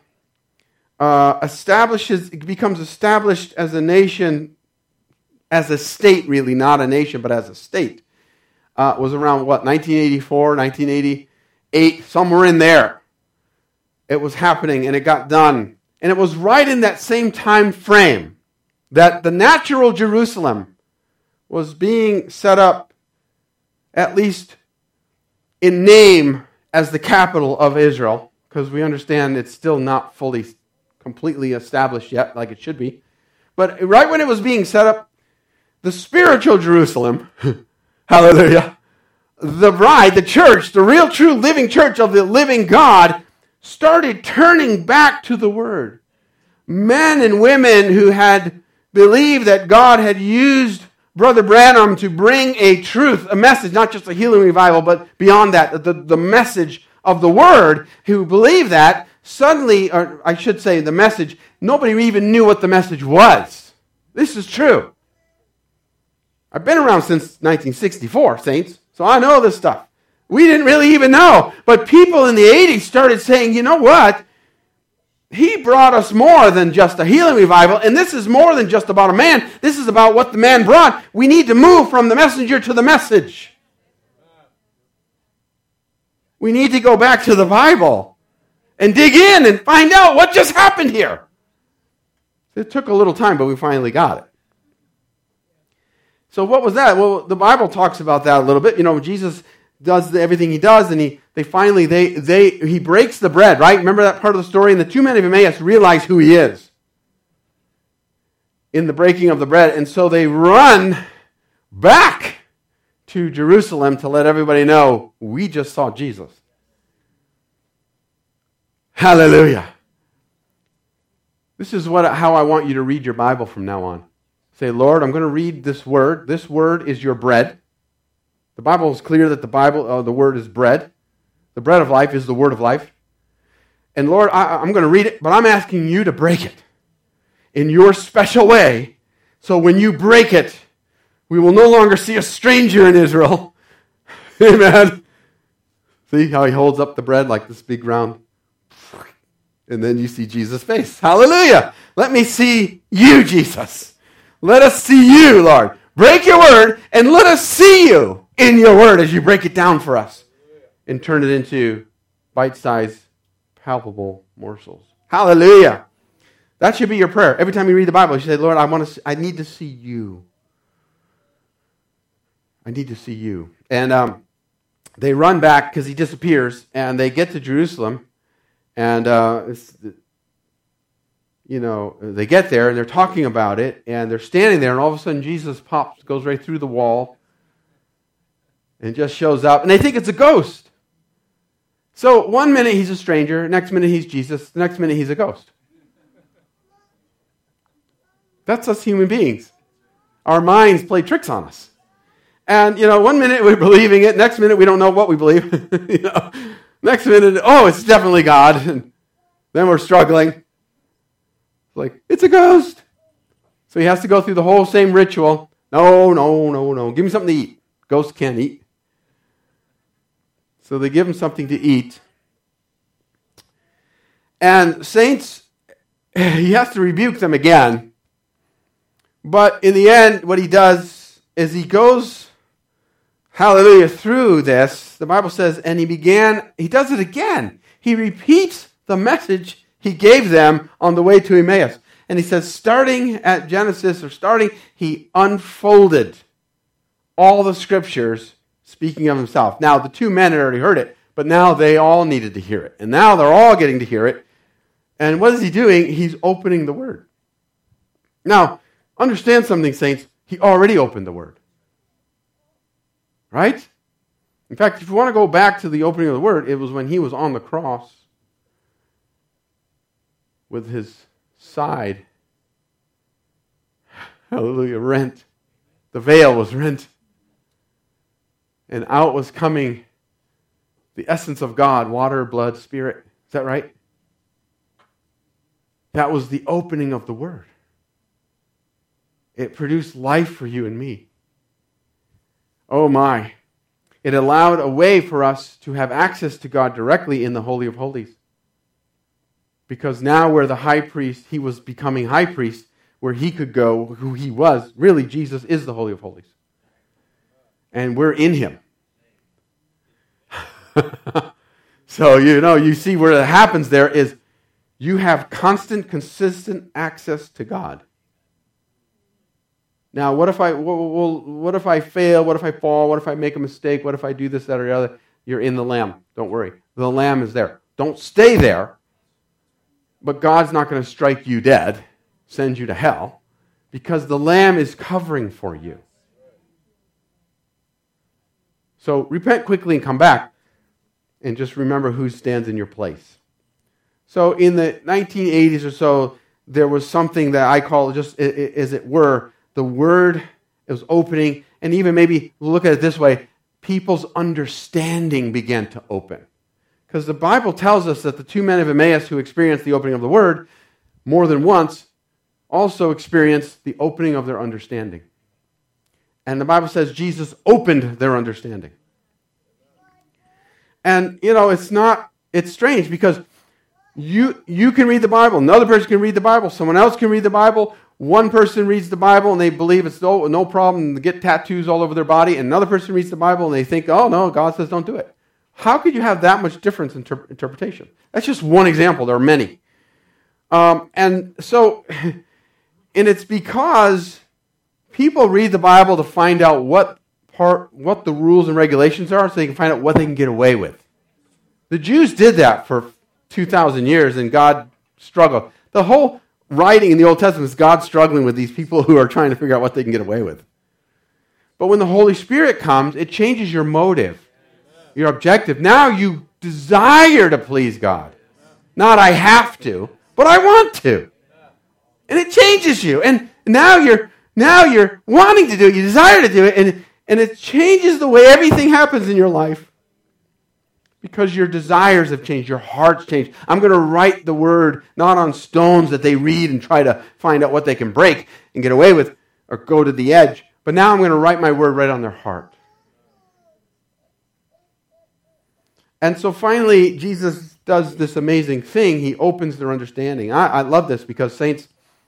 becomes established as a nation, as a state, really, not a nation, but as a state. Was around, 1984, 1988, somewhere in there. It was happening, and it got done. And it was right in that same time frame that the natural Jerusalem was being set up, at least in name, as the capital of Israel, because we understand it's still not fully, completely established yet, like it should be. But right when it was being set up, the spiritual Jerusalem, hallelujah, the bride, the church, the real, true, living church of the living God, started turning back to the Word. Men and women who had believed that God had used Brother Branham to bring a truth, a message, not just a healing revival, but beyond that, the message of the Word, who believed that, suddenly, or I should say the message, nobody even knew what the message was. This is true. I've been around since 1964, saints, so I know this stuff. We didn't really even know. But people in the 80s started saying, you know what? He brought us more than just a healing revival, and this is more than just about a man. This is about what the man brought. We need to move from the messenger to the message. We need to go back to the Bible and dig in and find out what just happened here. It took a little time, but we finally got it. So what was that? Well, the Bible talks about that a little bit. You know, Jesus does everything he does, and he breaks the bread, right? Remember that part of the story? And the two men of Emmaus realize who he is in the breaking of the bread. And so they run back to Jerusalem to let everybody know, we just saw Jesus. Hallelujah. This is how I want you to read your Bible from now on. Say, Lord, I'm going to read this word. This word is your bread. The Bible is clear that the word is bread. The bread of life is the word of life. And Lord, I'm going to read it, but I'm asking you to break it in your special way. So when you break it, we will no longer see a stranger in Israel. Amen. See how he holds up the bread like this big round? And then you see Jesus' face. Hallelujah. Let me see you, Jesus. Let us see you, Lord. Break your word and let us see you in your word as you break it down for us and turn it into bite-sized, palpable morsels. Hallelujah. That should be your prayer. Every time you read the Bible, you say, Lord, I need to see you. I need to see you. And they run back because he disappears, and they get to Jerusalem, and they get there, and they're talking about it, and they're standing there, and all of a sudden Jesus goes right through the wall, and just shows up, and they think it's a ghost. So 1 minute he's a stranger, next minute he's Jesus, the next minute he's a ghost. That's us human beings. Our minds play tricks on us. And, 1 minute we're believing it, next minute we don't know what we believe. Next minute, it's definitely God. And then we're struggling. Like, it's a ghost. So he has to go through the whole same ritual. No. Give me something to eat. Ghosts can't eat. So they give him something to eat. And saints, he has to rebuke them again. But in the end, what he does is he goes, hallelujah, through this. The Bible says, and he does it again. He repeats the message he gave them on the way to Emmaus. And he says, starting at Genesis, he unfolded all the scriptures speaking of himself. Now, the two men had already heard it, but now they all needed to hear it. And now they're all getting to hear it. And what is he doing? He's opening the Word. Now, understand something, saints. He already opened the Word. Right? In fact, if you want to go back to the opening of the Word, it was when he was on the cross with his side, hallelujah, rent. The veil was rent. And out was coming the essence of God, water, blood, spirit. Is that right? That was the opening of the Word. It produced life for you and me. Oh my. It allowed a way for us to have access to God directly in the Holy of Holies. Because now where the high priest, he was becoming high priest, where he could go, who he was, really Jesus is the Holy of Holies. And we're in him. So, you see where it happens there is you have constant, consistent access to God. Now, what if I fail? What if I fall? What if I make a mistake? What if I do this, that, or the other? You're in the Lamb. Don't worry. The Lamb is there. Don't stay there. But God's not going to strike you dead, send you to hell, because the Lamb is covering for you. So repent quickly and come back, and just remember who stands in your place. So in the 1980s or so, there was something that I call just, as it were, the Word was opening, and even maybe look at it this way, people's understanding began to open. Because the Bible tells us that the two men of Emmaus who experienced the opening of the Word more than once also experienced the opening of their understanding. And the Bible says Jesus opened their understanding. And, it's strange because you can read the Bible, another person can read the Bible, someone else can read the Bible, one person reads the Bible and they believe it's no problem to get tattoos all over their body, and another person reads the Bible and they think, oh no, God says don't do it. How could you have that much difference in interpretation? That's just one example. There are many. And it's because people read the Bible to find out what the rules and regulations are so they can find out what they can get away with. The Jews did that for 2,000 years and God struggled. The whole writing in the Old Testament is God struggling with these people who are trying to figure out what they can get away with. But when the Holy Spirit comes, it changes your motive. Your objective. Now you desire to please God. Not I have to, but I want to. And it changes you. And now you're wanting to do it. You desire to do it. And it changes the way everything happens in your life. Because your desires have changed. Your heart's changed. I'm going to write the Word not on stones that they read and try to find out what they can break and get away with or go to the edge. But now I'm going to write my Word right on their heart. And so finally, Jesus does this amazing thing. He opens their understanding. I love this because, saints,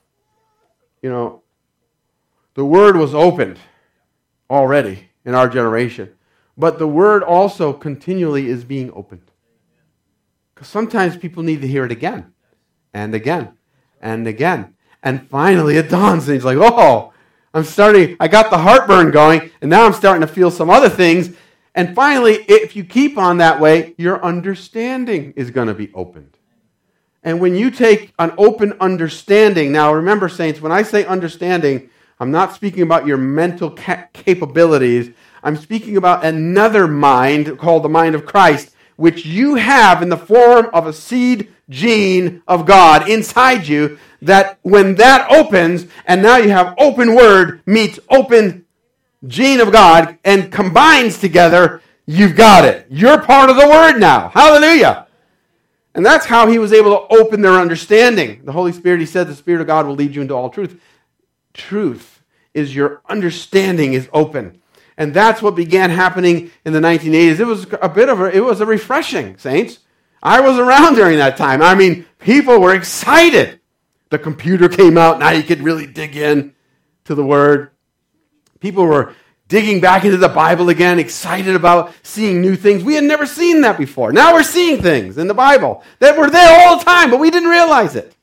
the Word was opened already in our generation. But the Word also continually is being opened. Because sometimes people need to hear it again, and again, and again. And finally it dawns, and he's like, oh, I got the heartburn going, and now I'm starting to feel some other things. And finally, if you keep on that way, your understanding is going to be opened. And when you take an open understanding, now remember, saints, when I say understanding, I'm not speaking about your mental capabilities. I'm speaking about another mind called the mind of Christ, which you have in the form of a seed gene of God inside you, that when that opens, and now you have open word meets open gene of God and combines together, you've got it. You're part of the Word now. Hallelujah. And that's how he was able to open their understanding. The Holy Spirit, he said, the Spirit of God will lead you into all truth. Truth is your understanding is open. And that's what began happening in the 1980s. It was a refreshing, saints. I was around during that time. I mean, people were excited. The computer came out. Now you could really dig in to the Word. People were digging back into the Bible again, excited about seeing new things. We had never seen that before. Now we're seeing things in the Bible that were there all the time, but we didn't realize it.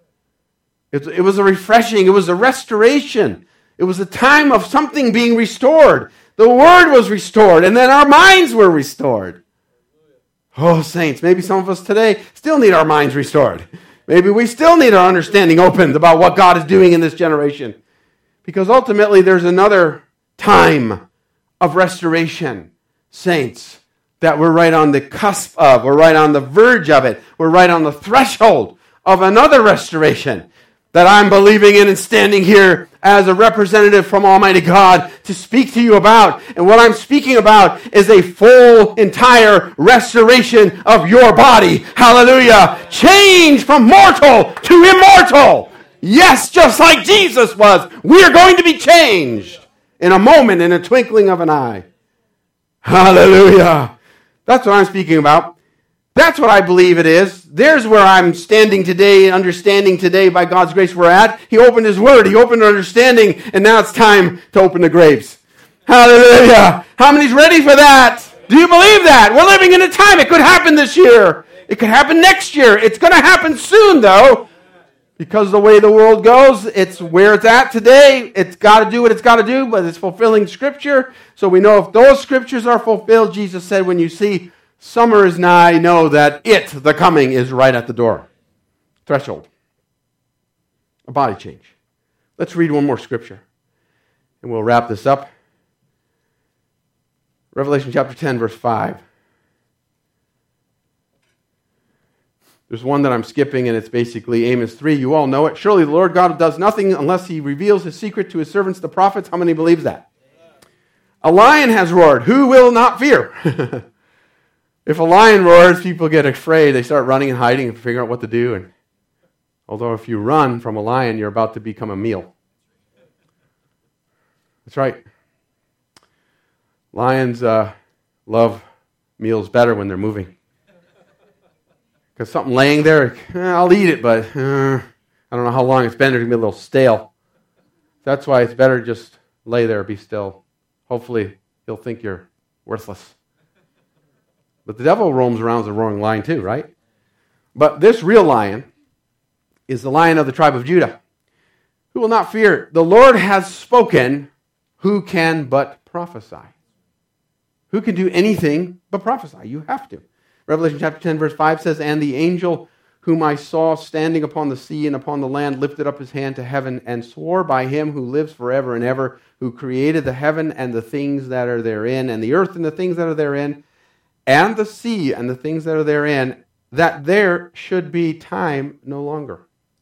It was a refreshing. It was a restoration. It was a time of something being restored. The Word was restored, and then our minds were restored. Oh, saints, maybe some of us today still need our minds restored. Maybe we still need our understanding opened about what God is doing in this generation. Because ultimately there's another time of restoration, saints, that we're right on the cusp of. We're right on the verge of it. We're right on the threshold of another restoration that I'm believing in and standing here as a representative from Almighty God to speak to you about. And what I'm speaking about is a full, entire restoration of your body. Hallelujah. Change from mortal to immortal. Yes, just like Jesus was. We are going to be changed in a moment, in a twinkling of an eye. Hallelujah. That's what I'm speaking about. That's what I believe it is. There's where I'm standing today, understanding today by God's grace we're at. He opened His Word. He opened understanding, and now it's time to open the graves. Hallelujah. How many's ready for that? Do you believe that? We're living in a time. It could happen this year. It could happen next year. It's going to happen soon, though. Because the way the world goes, it's where it's at today. It's got to do what it's got to do, but it's fulfilling Scripture. So we know if those Scriptures are fulfilled, Jesus said, when you see summer is nigh, know that the coming, is right at the door. Threshold. A body change. Let's read one more Scripture, and we'll wrap this up. Revelation chapter 10, verse 5. There's one that I'm skipping, and it's basically Amos 3. You all know it. Surely the Lord God does nothing unless He reveals His secret to His servants, the prophets. How many believes that? A lion has roared. Who will not fear? If a lion roars, people get afraid. They start running and hiding and figuring out what to do. And although if you run from a lion, you're about to become a meal. That's right. Lions love meals better when they're moving. Because something laying there, I'll eat it, but I don't know how long it's been. It's going to be a little stale. That's why it's better to just lay there, be still. Hopefully, he'll think you're worthless. But the devil roams around as a roaring lion too, right? But this real lion is the Lion of the tribe of Judah, who will not fear. The Lord has spoken. Who can but prophesy? Who can do anything but prophesy? You have to. Revelation chapter 10, verse 5 says, And the angel whom I saw standing upon the sea and upon the land lifted up his hand to heaven and swore by him who lives forever and ever, who created the heaven and the things that are therein, and the earth and the things that are therein, and the sea and the things that are therein, that there should be time no longer.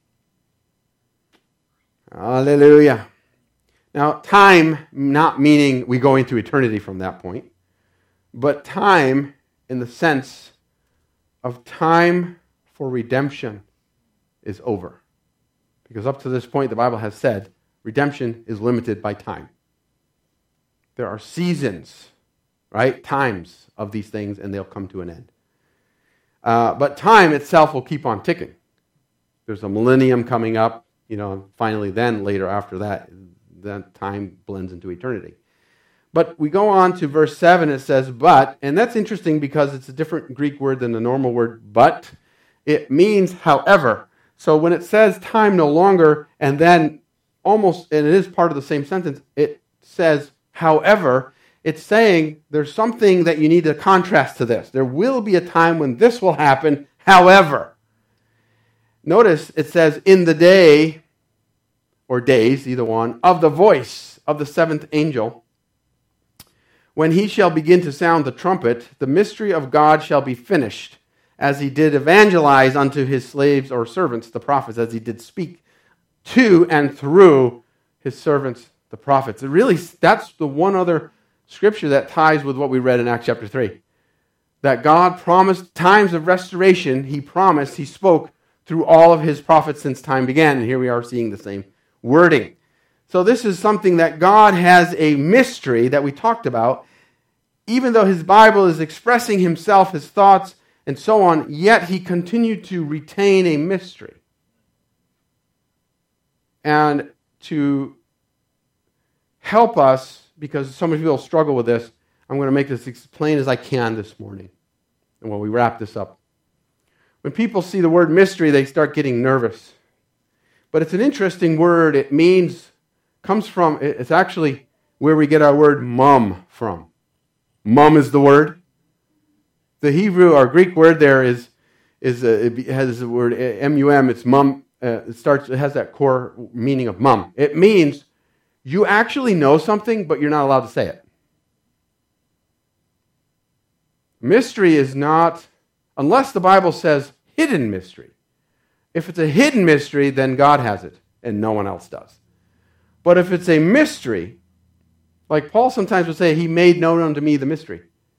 Hallelujah. Now, time not meaning we go into eternity from that point, but time in the sense of time for redemption is over. Because up to this point, the Bible has said, redemption is limited by time. There are seasons, right? Times of these things, and they'll come to an end. But time itself will keep on ticking. There's a millennium coming up, finally then, later after that time blends into eternity. But we go on to verse 7, it says, but, and that's interesting because it's a different Greek word than the normal word, but. It means however. So when it says time no longer, and then almost, and it is part of the same sentence, it says however, it's saying there's something that you need to contrast to this. There will be a time when this will happen, however. Notice it says, in the day, or days, either one, of the voice of the seventh angel, when he shall begin to sound the trumpet, the mystery of God shall be finished, as he did evangelize unto his slaves or servants, the prophets, as he did speak to and through his servants, the prophets. That's the one other scripture that ties with what we read in Acts chapter 3. That God promised times of restoration, he spoke through all of his prophets since time began. And here we are seeing the same wording. So this is something that God has a mystery that we talked about. Even though his Bible is expressing himself, his thoughts, and so on, yet he continued to retain a mystery. And to help us, because so many people struggle with this, I'm going to make this as plain as I can this morning. And when we wrap this up. When people see the word mystery, they start getting nervous. But it's an interesting word. It's actually where we get our word mum from. Mum is the word. The Hebrew or Greek word there it has the word mum. It's mum. It has that core meaning of mum. It means you actually know something, but you're not allowed to say it. Mystery is not, unless the Bible says hidden mystery. If it's a hidden mystery, then God has it, and no one else does. But if it's a mystery, like Paul sometimes would say, he made known unto me the mystery.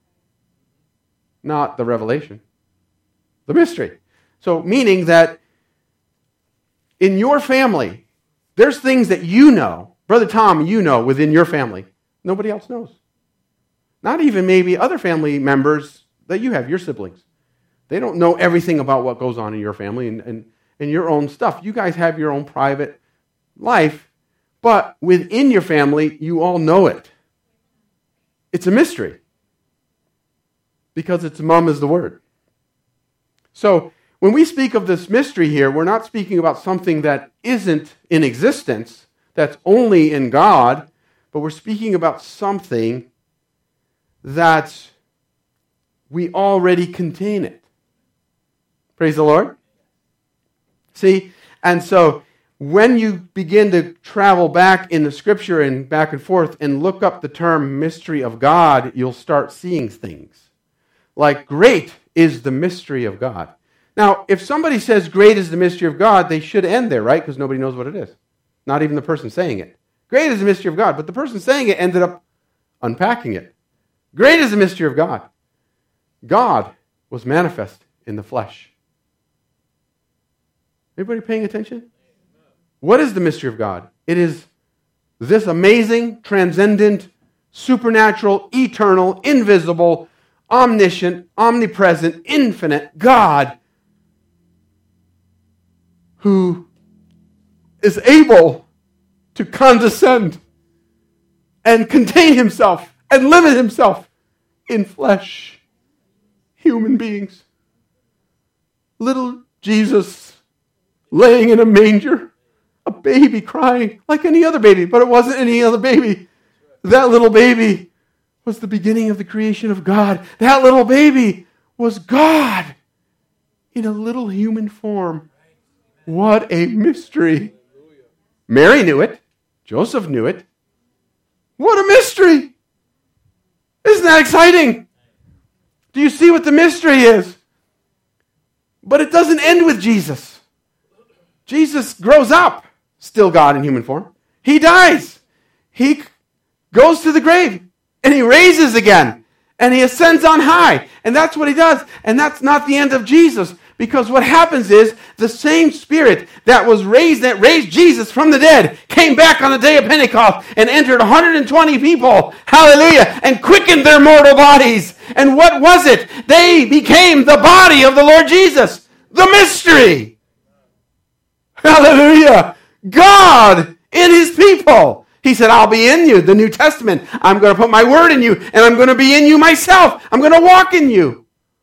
Not the revelation. The mystery. So meaning that in your family, there's things that you know, Brother Tom, you know within your family, nobody else knows. Not even maybe other family members that you have, your siblings. They don't know everything about what goes on in your family and your own stuff. You guys have your own private life, but within your family, you all know it. It's a mystery. Because its mum is the word. So, when we speak of this mystery here, we're not speaking about something that isn't in existence, that's only in God, but we're speaking about something that we already contain it. Praise the Lord. See, and so when you begin to travel back in the scripture and back and forth and look up the term mystery of God, you'll start seeing things. Like, great is the mystery of God. Now, if somebody says great is the mystery of God, they should end there, right? Because nobody knows what it is. Not even the person saying it. Great is the mystery of God. But the person saying it ended up unpacking it. Great is the mystery of God. God was manifest in the flesh. Everybody paying attention? What is the mystery of God? It is this amazing, transcendent, supernatural, eternal, invisible, omniscient, omnipresent, infinite God who is able to condescend and contain himself and limit himself in flesh, human beings. Little Jesus laying in a manger, a baby crying like any other baby, but it wasn't any other baby. That little baby was the beginning of the creation of God. That little baby was God in a little human form. What a mystery. Mary knew it. Joseph knew it. What a mystery. Isn't that exciting? Do you see what the mystery is? But it doesn't end with Jesus. Jesus grows up, still God in human form. He dies. He goes to the grave. And he raises again. And he ascends on high. And that's what he does. And that's not the end of Jesus. Because what happens is the same Spirit that raised Jesus from the dead came back on the day of Pentecost and entered 120 people, hallelujah, and quickened their mortal bodies. And what was it? They became the body of the Lord Jesus. The mystery. Hallelujah. God in his people. He said, I'll be in you, the New Testament. I'm going to put my word in you, and I'm going to be in you myself. I'm going to walk in you.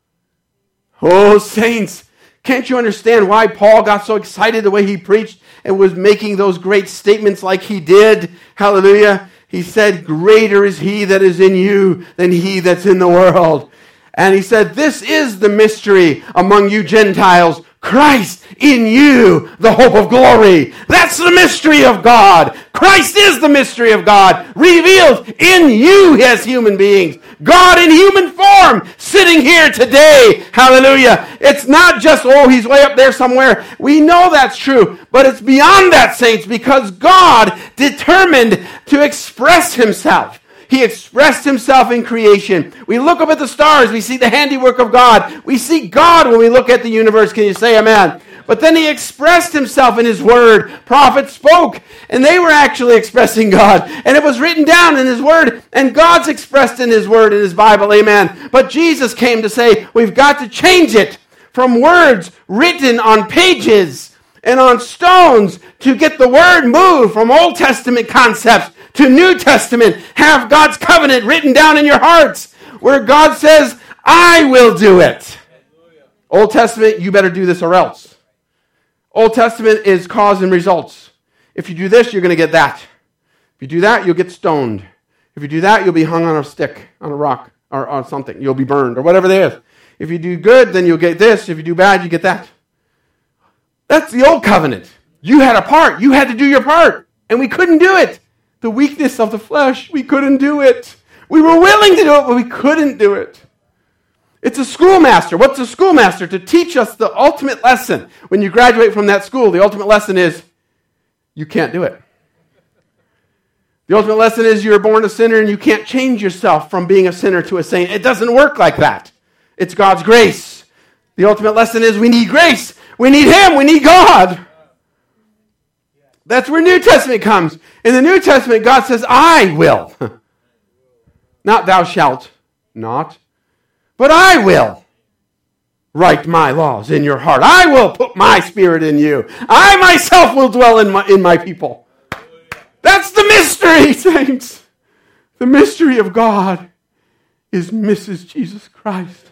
Oh, saints, can't you understand why Paul got so excited the way he preached and was making those great statements like he did? Hallelujah. He said, greater is he that is in you than he that's in the world. And he said, this is the mystery among you Gentiles, Christ in you, the hope of glory. That's the mystery of God. Christ is the mystery of God, revealed in you as human beings. God in human form, sitting here today. Hallelujah. It's not just, he's way up there somewhere. We know that's true, but it's beyond that, saints, because God determined to express himself. He expressed himself in creation. We look up at the stars. We see the handiwork of God. We see God when we look at the universe. Can you say amen? But then he expressed himself in his word. Prophets spoke, and they were actually expressing God. And it was written down in his word, and God's expressed in his word, in his Bible. Amen. But Jesus came to say, we've got to change it from words written on pages and on stones to get the word moved from Old Testament concepts to New Testament. Have God's covenant written down in your hearts where God says, I will do it. Old Testament, you better do this or else. Old Testament is cause and results. If you do this, you're going to get that. If you do that, you'll get stoned. If you do that, you'll be hung on a stick, on a rock, or on something. You'll be burned, or whatever it is. If you do good, then you'll get this. If you do bad, you get that. That's the old covenant. You had a part. You had to do your part. And we couldn't do it. The weakness of the flesh, we couldn't do it. We were willing to do it, but we couldn't do it. It's a schoolmaster. What's a schoolmaster? To teach us the ultimate lesson. When you graduate from that school, the ultimate lesson is you can't do it. The ultimate lesson is you're born a sinner and you can't change yourself from being a sinner to a saint. It doesn't work like that. It's God's grace. The ultimate lesson is we need grace. We need him. We need God. That's where New Testament comes. In the New Testament, God says, I will. Not thou shalt not, but I will write my laws in your heart. I will put my spirit in you. I myself will dwell in my people. That's the mystery, saints. The mystery of God is Mrs. Jesus Christ.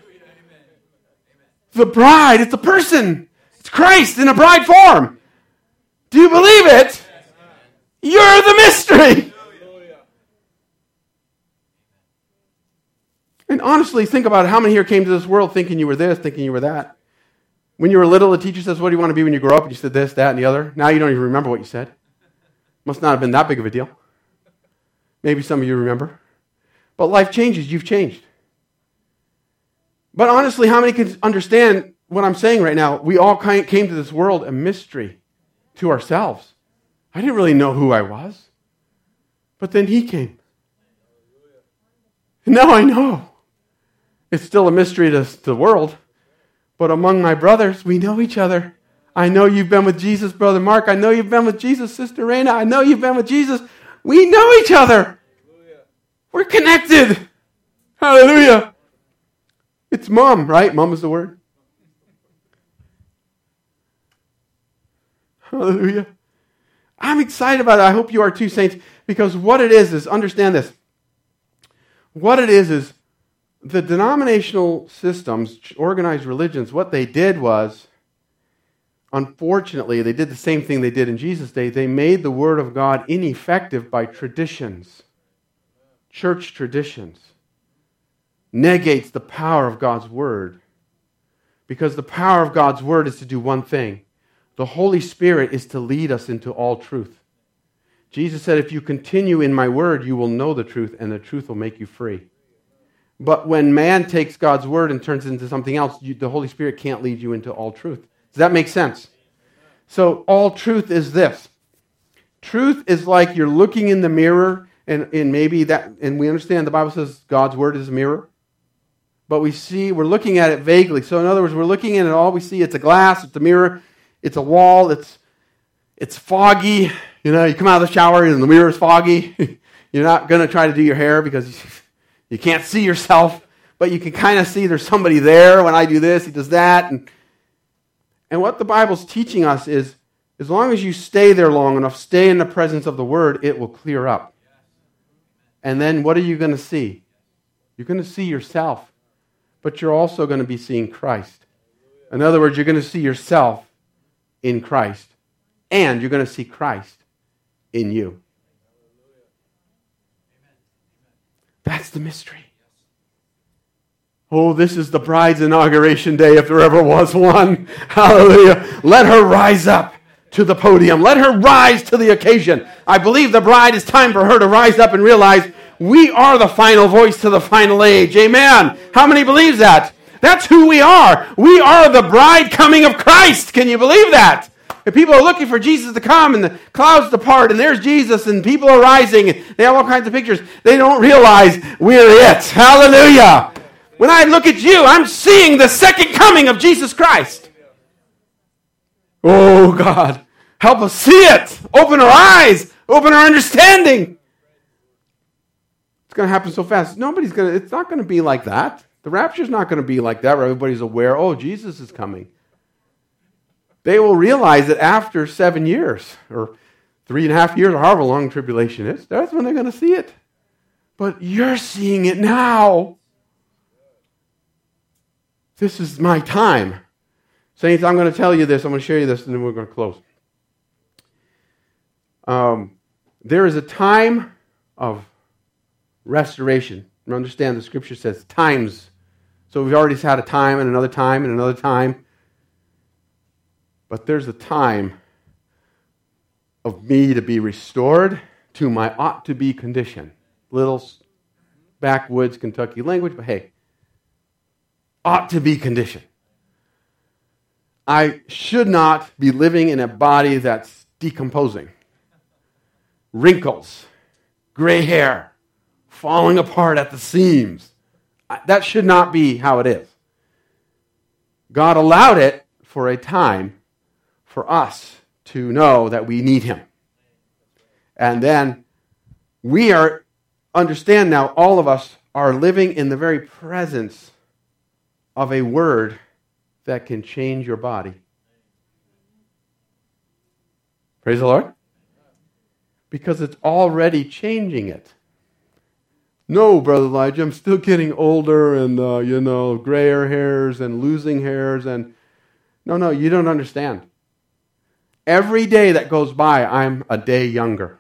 The bride, it's a person. It's Christ in a bride form. Do you believe it? You're the mystery. And honestly, think about it. How many here came to this world thinking you were this, thinking you were that? When you were little, the teacher says, what do you want to be when you grow up? And you said this, that, and the other. Now you don't even remember what you said. Must not have been that big of a deal. Maybe some of you remember. But life changes. You've changed. But honestly, how many can understand what I'm saying right now? We all came to this world a mystery to ourselves. I didn't really know who I was. But then he came. And now I know. It's still a mystery to the world. But among my brothers, we know each other. I know you've been with Jesus, Brother Mark. I know you've been with Jesus, Sister Raina. I know you've been with Jesus. We know each other. Hallelujah. We're connected. Hallelujah. It's mom, right? Mom is the word. Hallelujah. I'm excited about it. I hope you are too, saints, because what it is, understand this. What it is the denominational systems, organized religions, what they did was, unfortunately, they did the same thing they did in Jesus' day. They made the Word of God ineffective by traditions. Church traditions. Negates the power of God's Word. Because the power of God's Word is to do one thing. The Holy Spirit is to lead us into all truth. Jesus said, if you continue in my Word, you will know the truth, and the truth will make you free. But when man takes God's Word and turns it into something else, the Holy Spirit can't lead you into all truth. Does that make sense? So all truth is this. Truth is like you're looking in the mirror, and maybe that, and we understand the Bible says God's Word is a mirror. but we're looking at it vaguely. So in other words, we're looking at it, all we see, it's a glass, it's a mirror, it's a wall, it's foggy. You know, you come out of the shower and the mirror is foggy. You're not going to try to do your hair because you can't see yourself, but you can kind of see there's somebody there. When I do this, he does that. And what the Bible's teaching us is, as long as you stay there long enough, stay in the presence of the Word, it will clear up. And then what are you going to see? You're going to see yourself, but you're also going to be seeing Christ. In other words, you're going to see yourself in Christ, and you're going to see Christ in you. That's the mystery. Oh, this is the bride's inauguration day, if there ever was one. Hallelujah. Let her rise up to the podium. Let her rise to the occasion. I believe the bride, is time for her to rise up and realize we are the final voice to the final age. Amen. How many believes that? That's who we are. We are the bride coming of Christ. Can you believe that? If people are looking for Jesus to come and the clouds to part and there's Jesus and people are rising and they have all kinds of pictures, they don't realize we're it. Hallelujah. When I look at you, I'm seeing the second coming of Jesus Christ. Oh, God, help us see it. Open our eyes. Open our understanding. It's going to happen so fast. It's not going to be like that. The rapture's not going to be like that where everybody's aware, oh, Jesus is coming. They will realize that after 7 years or 3.5 years or however long tribulation is, that's when they're going to see it. But you're seeing it now. This is my time. Saints, I'm going to tell you this. I'm going to share you this, and then we're going to close. There is a time of restoration. Understand the Scripture says times. So we've already had a time and another time and another time. But there's a time of me to be restored to my ought-to-be condition. Little backwoods Kentucky language, but hey, ought-to-be condition. I should not be living in a body that's decomposing. Wrinkles, gray hair, falling apart at the seams. That should not be how it is. God allowed it for a time for us to know that we need Him. And then understand now, all of us are living in the very presence of a word that can change your body. Praise the Lord. Because it's already changing it. No, Brother Elijah, I'm still getting older and, grayer hairs and losing hairs. And no, you don't understand. Every day that goes by, I'm a day younger.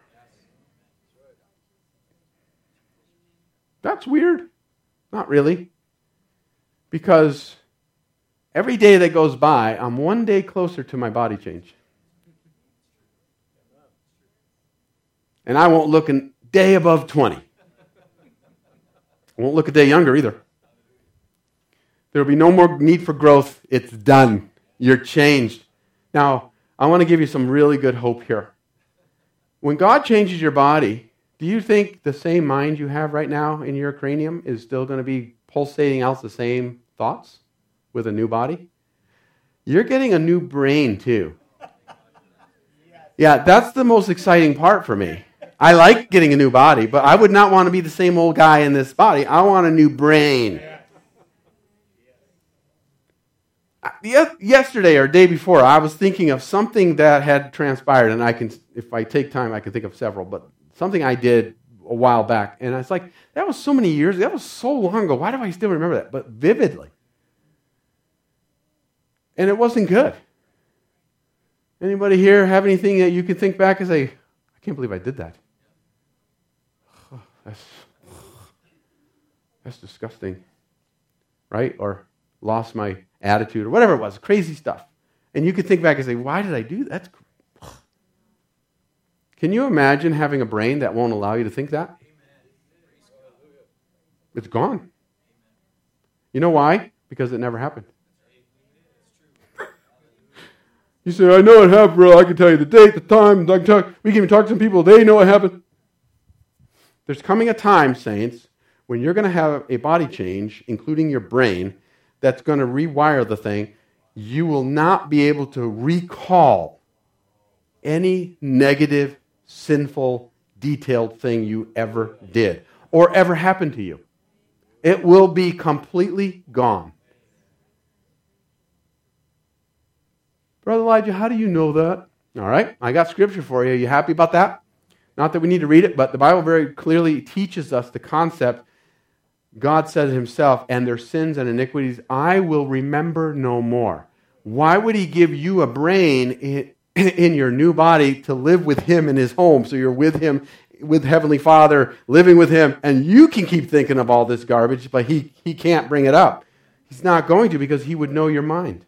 That's weird. Not really. Because every day that goes by, I'm one day closer to my body change. And I won't look a day above 20. I won't look a day younger either. There will be no more need for growth. It's done. You're changed. Now, I want to give you some really good hope here. When God changes your body, do you think the same mind you have right now in your cranium is still going to be pulsating out the same thoughts with a new body? You're getting a new brain too. Yeah, that's the most exciting part for me. I like getting a new body, but I would not want to be the same old guy in this body. I want a new brain. Yesterday or day before, I was thinking of something that had transpired, and if I take time, I can think of several, but something I did a while back, and it's like, that was so many years, that was so long ago, why do I still remember that? But vividly. And it wasn't good. Anybody here have anything that you can think back and say, I can't believe I did that? That's disgusting, right? Or lost my attitude, or whatever it was, crazy stuff. And you could think back and say, why did I do that? Can you imagine having a brain that won't allow you to think that? It's gone. You know why? Because it never happened. You say, I know it happened, bro. I can tell you the date, the time. We can even talk to some people. They know it happened. There's coming a time, saints, when you're going to have a body change, including your brain, that's going to rewire the thing, you will not be able to recall any negative, sinful, detailed thing you ever did or ever happened to you. It will be completely gone. Brother Elijah, how do you know that? All right, I got scripture for you. Are you happy about that? Not that we need to read it, but the Bible very clearly teaches us the concept. God said himself, and their sins and iniquities I will remember no more. Why would he give you a brain in your new body to live with him in his home? So you're with him, with Heavenly Father, living with him, and you can keep thinking of all this garbage, but he can't bring it up. He's not going to because he would know your mind.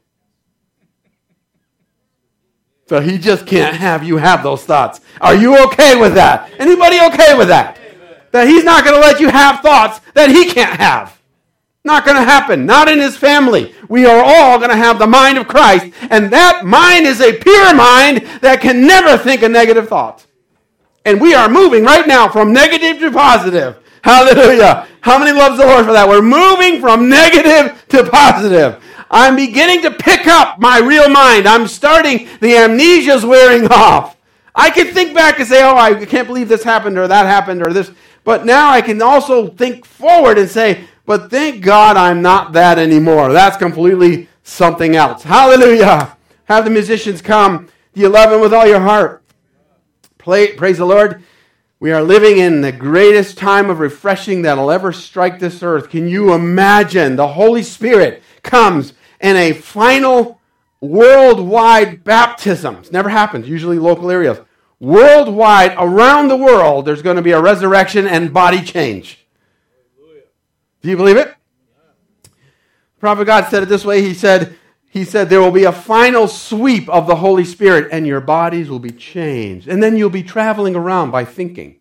So he just can't have you have those thoughts. Are you okay with that? Anybody okay with that? That he's not going to let you have thoughts that he can't have. Not going to happen. Not in his family. We are all going to have the mind of Christ. And that mind is a pure mind that can never think a negative thought. And we are moving right now from negative to positive. Hallelujah. How many loves the Lord for that? We're moving from negative to positive. I'm beginning to pick up my real mind. I'm starting, the amnesia's wearing off. I can think back and say, oh, I can't believe this happened or that happened or this. But now I can also think forward and say, but thank God I'm not that anymore. That's completely something else. Hallelujah. Have the musicians come. Do you love him with all your heart? Praise the Lord. We are living in the greatest time of refreshing that'll ever strike this earth. Can you imagine the Holy Spirit comes in a final worldwide baptism? It's never happens, usually local areas. Worldwide, around the world, there's going to be a resurrection and body change. Do you believe it? The prophet God said it this way. He said, there will be a final sweep of the Holy Spirit and your bodies will be changed. And then you'll be traveling around by thinking.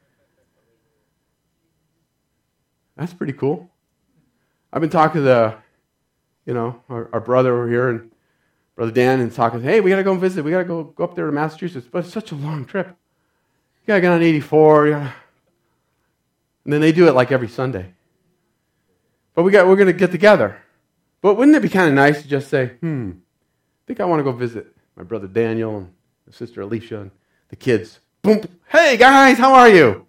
That's pretty cool. I've been talking to our brother over here, and Brother Dan, and talking, hey, we got to go and visit. We got to go up there to Massachusetts. But it's such a long trip. You got to get on 84. And then they do it like every Sunday. But we're going to get together. But wouldn't it be kind of nice to just say, I think I want to go visit my brother Daniel and my sister Alicia and the kids. Boom. Hey, guys, how are you?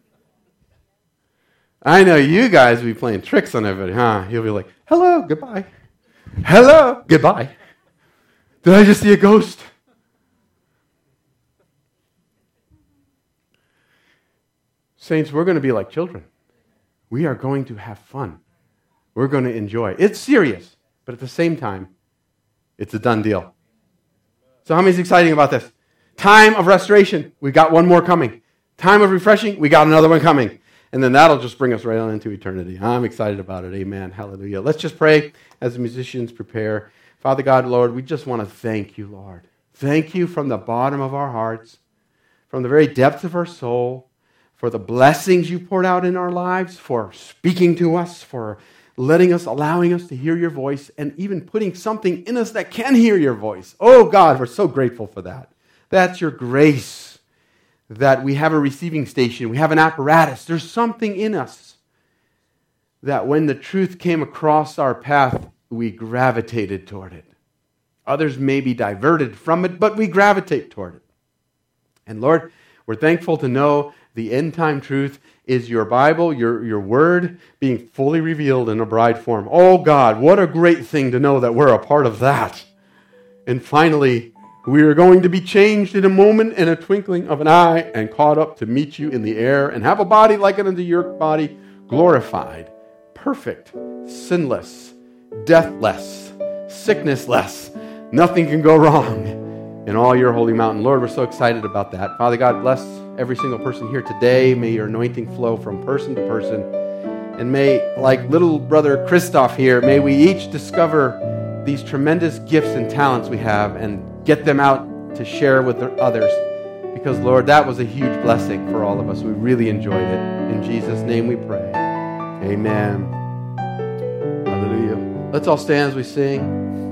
I know you guys will be playing tricks on everybody, huh? You'll be like, hello, goodbye. Hello, goodbye. Did I just see a ghost? Saints, we're going to be like children. We are going to have fun. We're going to enjoy. It's serious, but at the same time, it's a done deal. So how many is exciting about this? Time of restoration, we got one more coming. Time of refreshing, we got another one coming. And then that'll just bring us right on into eternity. I'm excited about it. Amen. Hallelujah. Let's just pray as the musicians prepare. Father God, Lord, we just want to thank you, Lord. Thank you from the bottom of our hearts, from the very depth of our soul, for the blessings you poured out in our lives, for speaking to us, for allowing us to hear your voice, and even putting something in us that can hear your voice. Oh, God, we're so grateful for that. That's your grace. That we have a receiving station, we have an apparatus. There's something in us that when the truth came across our path, we gravitated toward it. Others may be diverted from it, but we gravitate toward it. And Lord, we're thankful to know the end time truth is your Bible, your word being fully revealed in a bride form. Oh God, what a great thing to know that we're a part of that. And finally, we are going to be changed in a moment, in a twinkling of an eye, and caught up to meet you in the air, and have a body like it unto your body, glorified, perfect, sinless, deathless, sicknessless. Nothing can go wrong in all your holy mountain. Lord, we're so excited about that. Father God, bless every single person here today. May your anointing flow from person to person. And may, like little brother Christoph here, may we each discover these tremendous gifts and talents we have and get them out to share with others. Because, Lord, that was a huge blessing for all of us. We really enjoyed it. In Jesus' name we pray. Amen. Hallelujah. Let's all stand as we sing.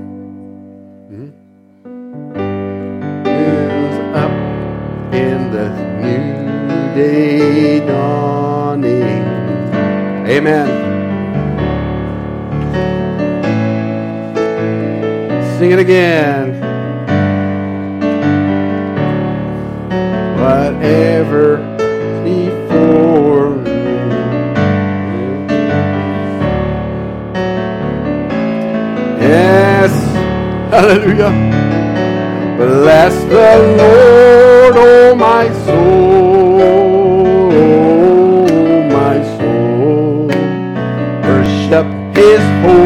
Up in the new day dawning. Amen. Sing it again. Whatever before me. Yes. Hallelujah. Bless the Lord, oh my soul, my soul. Worship His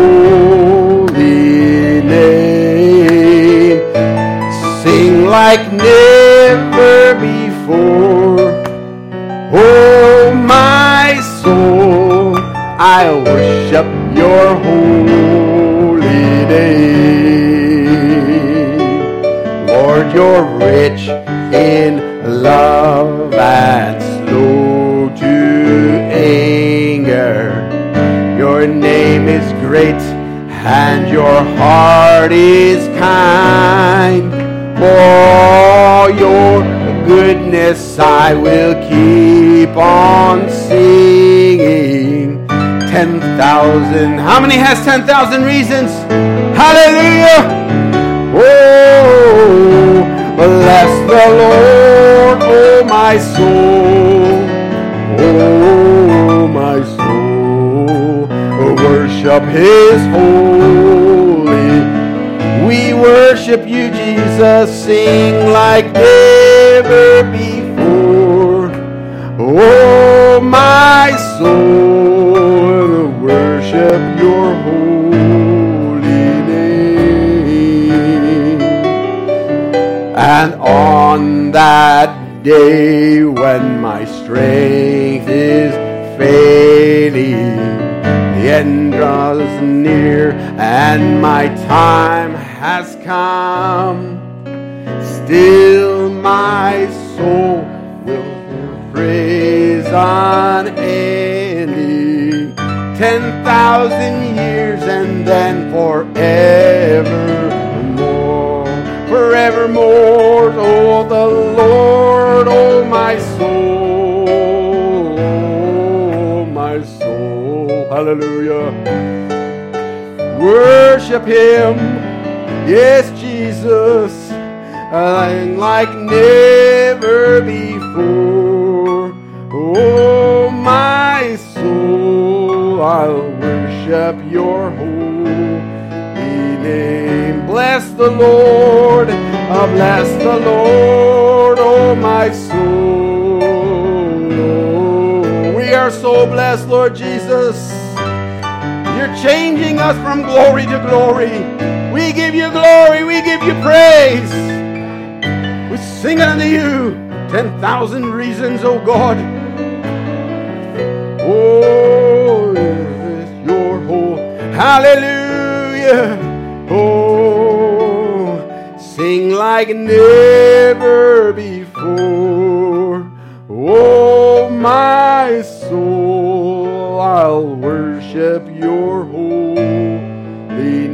holy name. Sing like never before. Oh, my soul, I'll worship your holy name. Lord, you're rich in love and slow to anger. Your name is great and your heart is kind. For all your goodness I will keep on singing. 10,000. How many has 10,000 reasons? Hallelujah. Oh, bless the Lord, oh my soul. Oh, my soul. Worship His holy. We worship you, Jesus. Sing like never before. Oh, my soul, worship your holy name. And on that day when my strength is failing, the end draws near and my time has come, still my soul will praise unending. 10,000 years and then forevermore, forevermore. Oh, the Lord, oh my soul, oh my soul. Hallelujah. Worship Him. Yes, Jesus, like never before. Oh, my soul, I'll worship your holy name. Bless the Lord, bless the Lord, oh, my soul. We are so blessed, Lord Jesus. You're changing us from glory to glory. We give you glory. We give you praise. We sing unto you 10,000 reasons, oh God. Oh, yes, your whole hallelujah. Oh, sing like never before. Oh, my soul, I'll worship your holy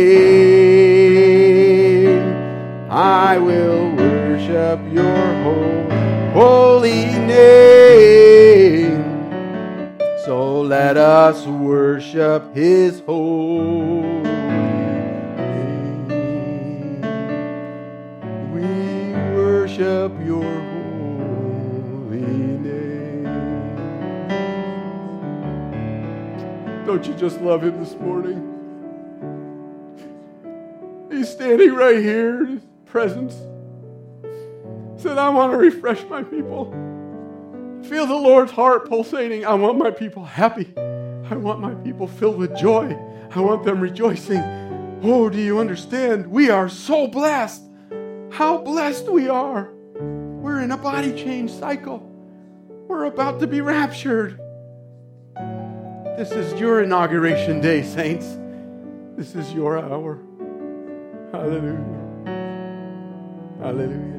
name. I will worship your holy name. So let us worship His holy name. We worship your holy name. Don't you just love Him this morning? He's standing right here in His presence. Said, I want to refresh my people. Feel the Lord's heart pulsating. I want my people happy. I want my people filled with joy. I want them rejoicing. Oh, do you understand? We are so blessed. How blessed we are. We're in a body change cycle. We're about to be raptured. This is your inauguration day, saints. This is your hour. Hallelujah. Hallelujah.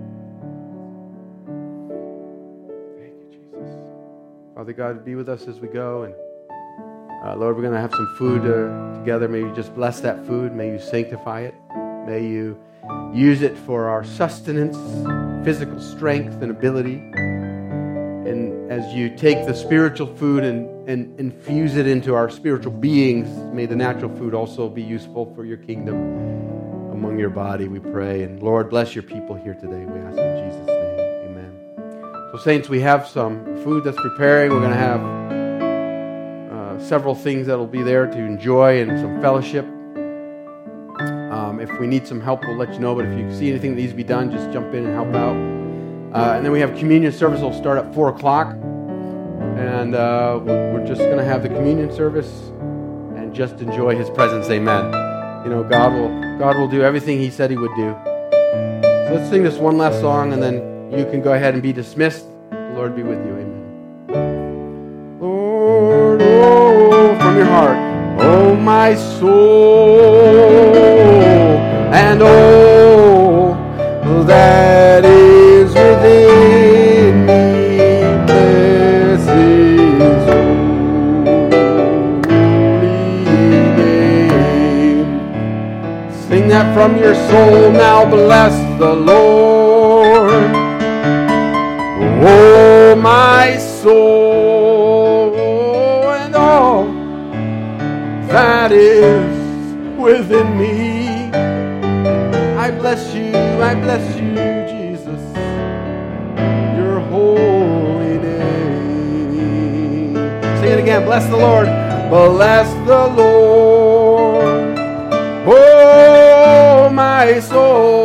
Thank you, Jesus. Father God, be with us as we go. And Lord, we're going to have some food together. May you just bless that food. May you sanctify it. May you use it for our sustenance, physical strength and ability. And as you take the spiritual food and and infuse it into our spiritual beings. May the natural food also be useful for your kingdom among your body, we pray. And Lord, bless your people here today, we ask in Jesus' name. Amen. So saints, we have some food that's preparing. We're going to have several things that will be there to enjoy and some fellowship. If we need some help, we'll let you know. But if you see anything that needs to be done, just jump in and help out. And then we have communion service. Will start at 4 o'clock. And we're just going to have the communion service and just enjoy His presence. Amen. You know, God will do everything He said He would do. So let's sing this one last song, and then you can go ahead and be dismissed. The Lord be with you. Amen. Lord, oh, from your heart, oh my soul, and oh that is within me, bless His holy name. Sing that from your soul now, bless the Lord. Oh my soul, and all that is within me, I bless you, Jesus, your holy name. Sing it again, bless the Lord, bless the Lord, oh my soul.